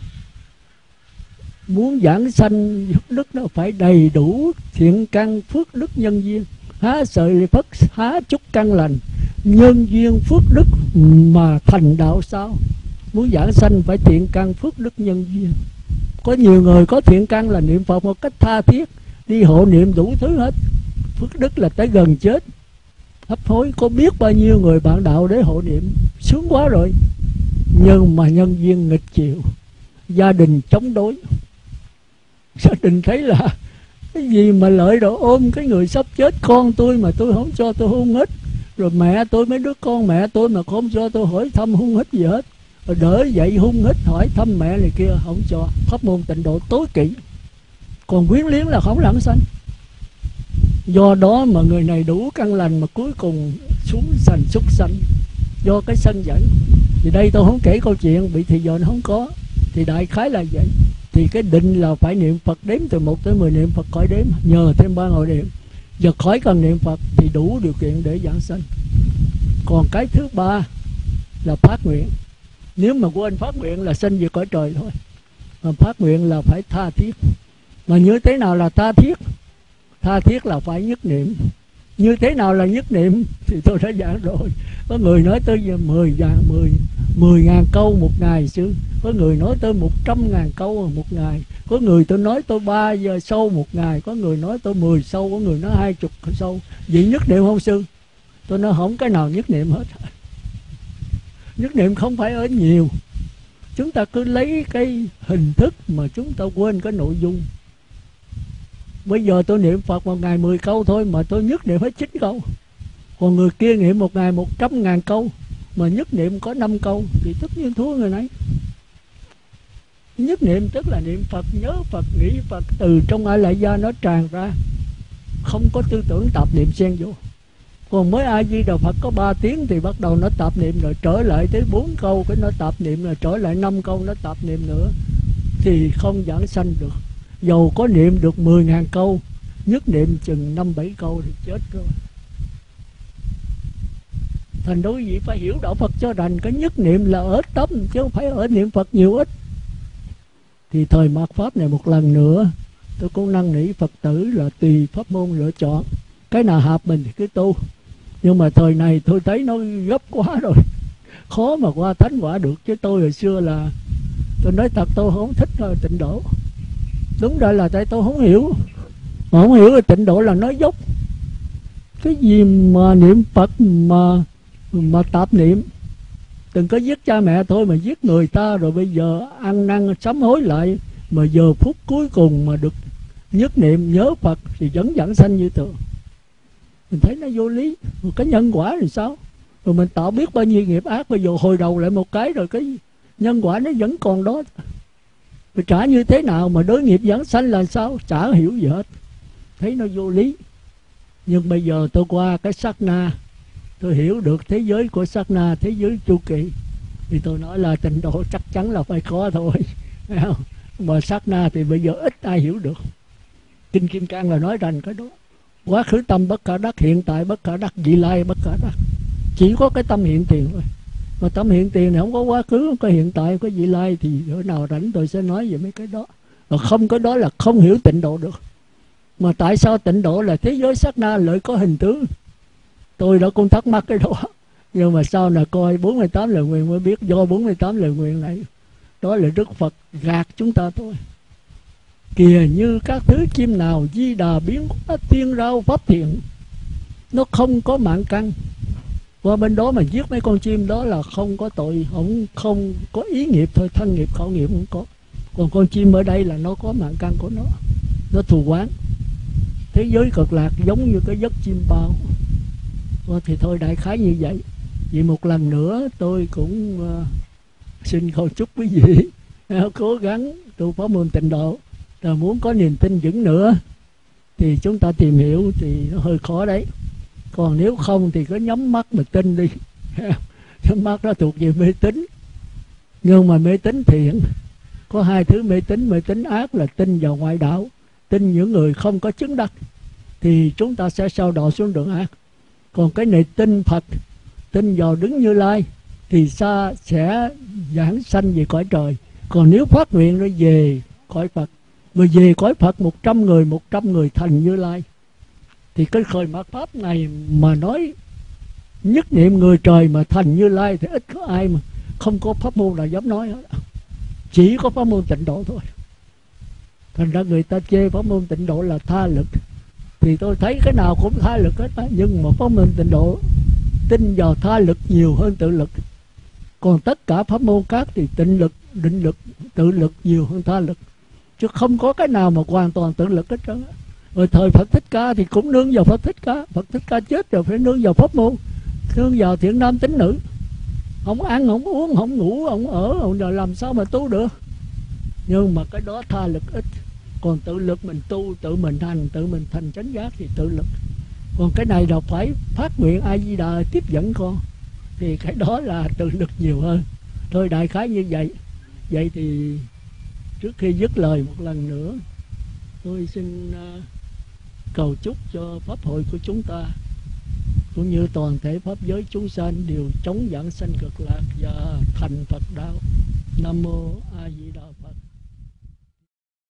muốn giảng sanh đức nó phải đầy đủ thiện căn phước đức nhân duyên. Há sợi Phất há chúc căn lành, nhân duyên phước đức mà thành đạo sao. Muốn giảng sanh phải thiện căn phước đức nhân duyên. Có nhiều người có thiện căn là niệm Phật một cách tha thiết, đi hộ niệm đủ thứ hết. Phước đức là tới gần chết hấp hối. Có biết bao nhiêu người bạn đạo để hộ niệm, sướng quá rồi. Nhưng mà nhân duyên nghịch chiều, gia đình chống đối. Gia đình thấy là cái gì mà lợi đồ ôm cái người sắp chết, con tôi mà tôi không cho tôi hung hít, rồi mẹ tôi mấy đứa con mẹ tôi mà không cho tôi hỏi thăm hung hít gì hết, rồi đỡ dậy hung hít hỏi thăm mẹ này kia không cho. Pháp môn tịnh độ tối kỵ, còn quyến liếng là không lãng sanh. Do đó mà người này đủ căn lành mà cuối cùng xuống sanh súc sanh do cái sân giận. Thì đây tôi không kể câu chuyện bị thì giờ nó không có. Thì đại khái là vậy. Thì cái định là phải niệm Phật đếm từ 1 tới 10 niệm Phật khỏi đếm, nhờ thêm ban hội niệm. Giờ khỏi cần niệm Phật thì đủ điều kiện để giảng sanh. Còn cái thứ ba là phát nguyện. Nếu mà quên phát nguyện là sanh về cõi trời thôi. Mà phát nguyện là phải tha thiết. Mà như thế nào là tha thiết? Tha thiết là phải nhất niệm. Như thế nào là nhất niệm thì tôi đã giảng rồi. Có người nói tới 10.000 câu một ngày xưa, có người nói tới 100.000 câu một ngày, có người tôi nói tôi 3 giờ sâu một ngày, có người nói tôi 10 sâu, có người nói 20 sâu. Vậy nhất niệm không sư? Tôi nói không cái nào nhất niệm hết. Nhất niệm không phải ở nhiều. Chúng ta cứ lấy cái hình thức mà chúng ta quên cái nội dung. Bây giờ tôi niệm Phật một ngày 10 câu thôi mà tôi nhất niệm hết 9 câu. Còn người kia niệm một ngày 100.000 câu mà nhất niệm có 5 câu thì tất nhiên thua người nấy. Nhất niệm tức là niệm Phật, nhớ Phật, nghĩ Phật, từ trong A Lại Gia nó tràn ra, không có tư tưởng tạp niệm xen vô. Còn mới A Di Đà Phật có 3 tiếng thì bắt đầu nó tạp niệm, rồi trở lại tới 4 câu cái nó tạp niệm, rồi trở lại 5 câu nó tạp niệm nữa, thì không giảng sanh được. Dầu có niệm được 10.000 câu, nhất niệm chừng 5-7 câu thì chết rồi. Thành đối vị phải hiểu đạo Phật cho rành. Cái nhất niệm là ở tâm chứ không phải ở niệm Phật nhiều ít. Thì thời mạt Pháp này một lần nữa tôi cũng năn nỉ Phật tử là tùy pháp môn lựa chọn, cái nào hợp mình thì cứ tu. Nhưng mà thời này tôi thấy nó gấp quá rồi, khó mà qua thánh quả được. Chứ tôi hồi xưa là tôi nói thật, tôi không thích Tịnh độ. Đúng ra là tại tôi không hiểu. Mà không hiểu là tịnh độ là nói dốc. Cái gì mà niệm Phật mà tạp niệm. Đừng có giết cha mẹ thôi mà giết người ta, rồi bây giờ ăn năn sám hối lại, mà giờ phút cuối cùng mà được nhất niệm nhớ Phật thì vẫn vãng sanh như thường. Mình thấy nó vô lý. Một cái nhân quả thì sao? Rồi mình tạo biết bao nhiêu nghiệp ác, bây giờ hồi đầu lại một cái, rồi cái nhân quả nó vẫn còn đó. Rồi trả như thế nào mà đối nghiệp vãng sanh là sao? Chả hiểu gì hết. Thấy nó vô lý. Nhưng bây giờ tôi qua cái sát na, tôi hiểu được thế giới của sát na, thế giới chu kỳ, thì tôi nói là tịnh độ chắc chắn là phải có thôi. Mà sát na thì bây giờ ít ai hiểu được. Kinh Kim Cang là nói rằng cái đó quá khứ tâm bất khả đắc, hiện tại bất khả đắc, vị lai bất khả đắc. Chỉ có cái tâm hiện tiền thôi. Mà tâm hiện tiền này không có quá khứ, không có hiện tại, không có vị lai, thì bữa nào rảnh tôi sẽ nói về mấy cái đó. Mà không có đó là không hiểu tịnh độ được. Mà tại sao tịnh độ là thế giới sát na lại có hình tướng? Tôi đã cũng thắc mắc cái đó. Nhưng mà sau này coi 48 lời nguyện mới biết, do 48 lời nguyện này, đó là Đức Phật gạt chúng ta thôi. Kìa như các thứ chim nào di đà biến hóa tiên rao pháp thiện. Nó không có mạng căn. Qua bên đó mà giết mấy con chim đó là không có tội, không có ý nghiệp thôi, thân nghiệp khẩu nghiệp không có. Còn con chim ở đây là nó có mạng căn của nó thù quán. Thế giới cực lạc giống như cái giấc chim bao. Thì thôi đại khái như vậy. Vì một lần nữa tôi cũng xin cầu chúc quý vị cố gắng tu pháp môn tịnh độ. Rồi muốn có niềm tin vững nữa thì chúng ta tìm hiểu thì nó hơi khó đấy. Còn nếu không thì cứ nhắm mắt mà tin đi. Nhắm mắt nó thuộc về mê tín. Nhưng mà mê tín thiện. Có hai thứ mê tín ác là tin vào ngoại đạo, tin những người không có chứng đắc, thì chúng ta sẽ sao đọa xuống đường ác. Còn cái này tin Phật, tin vào Đứng Như Lai, thì sẽ giảng sanh về cõi trời. Còn nếu phát nguyện rồi về cõi Phật, rồi về cõi Phật 100 người thành Như Lai, thì cái khởi mạt pháp này mà nói nhất niệm người trời mà thành Như Lai thì ít có ai mà không có pháp môn nào dám nói hết. Chỉ có pháp môn tịnh độ thôi. Thành ra người ta chê pháp môn tịnh độ là tha lực, thì tôi thấy cái nào cũng tha lực hết á. Nhưng mà pháp môn tịnh độ tin vào tha lực nhiều hơn tự lực. Còn tất cả pháp môn khác thì tịnh lực, định lực, tự lực nhiều hơn tha lực. Chứ không có cái nào mà hoàn toàn tự lực hết trơn á. Rồi thời Phật Thích Ca thì cũng nương vào Phật Thích Ca. Phật Thích Ca chết rồi phải nương vào pháp môn, nương vào thiện nam tín nữ. Không ăn, không uống, không ngủ, không ở, rồi làm sao mà tu được. Nhưng mà cái đó tha lực ít. Còn tự lực mình tu, tự mình hành, tự mình thành chánh giác thì tự lực. Còn cái này là phải phát nguyện A Di Đà tiếp dẫn con, thì cái đó là tự lực nhiều hơn. Thôi đại khái như vậy. Vậy thì trước khi dứt lời một lần nữa, tôi xin cầu chúc cho pháp hội của chúng ta cũng như toàn thể pháp giới chúng sanh đều chống vãng sanh cực lạc và thành Phật đạo. Nam mô A Di Đà Phật.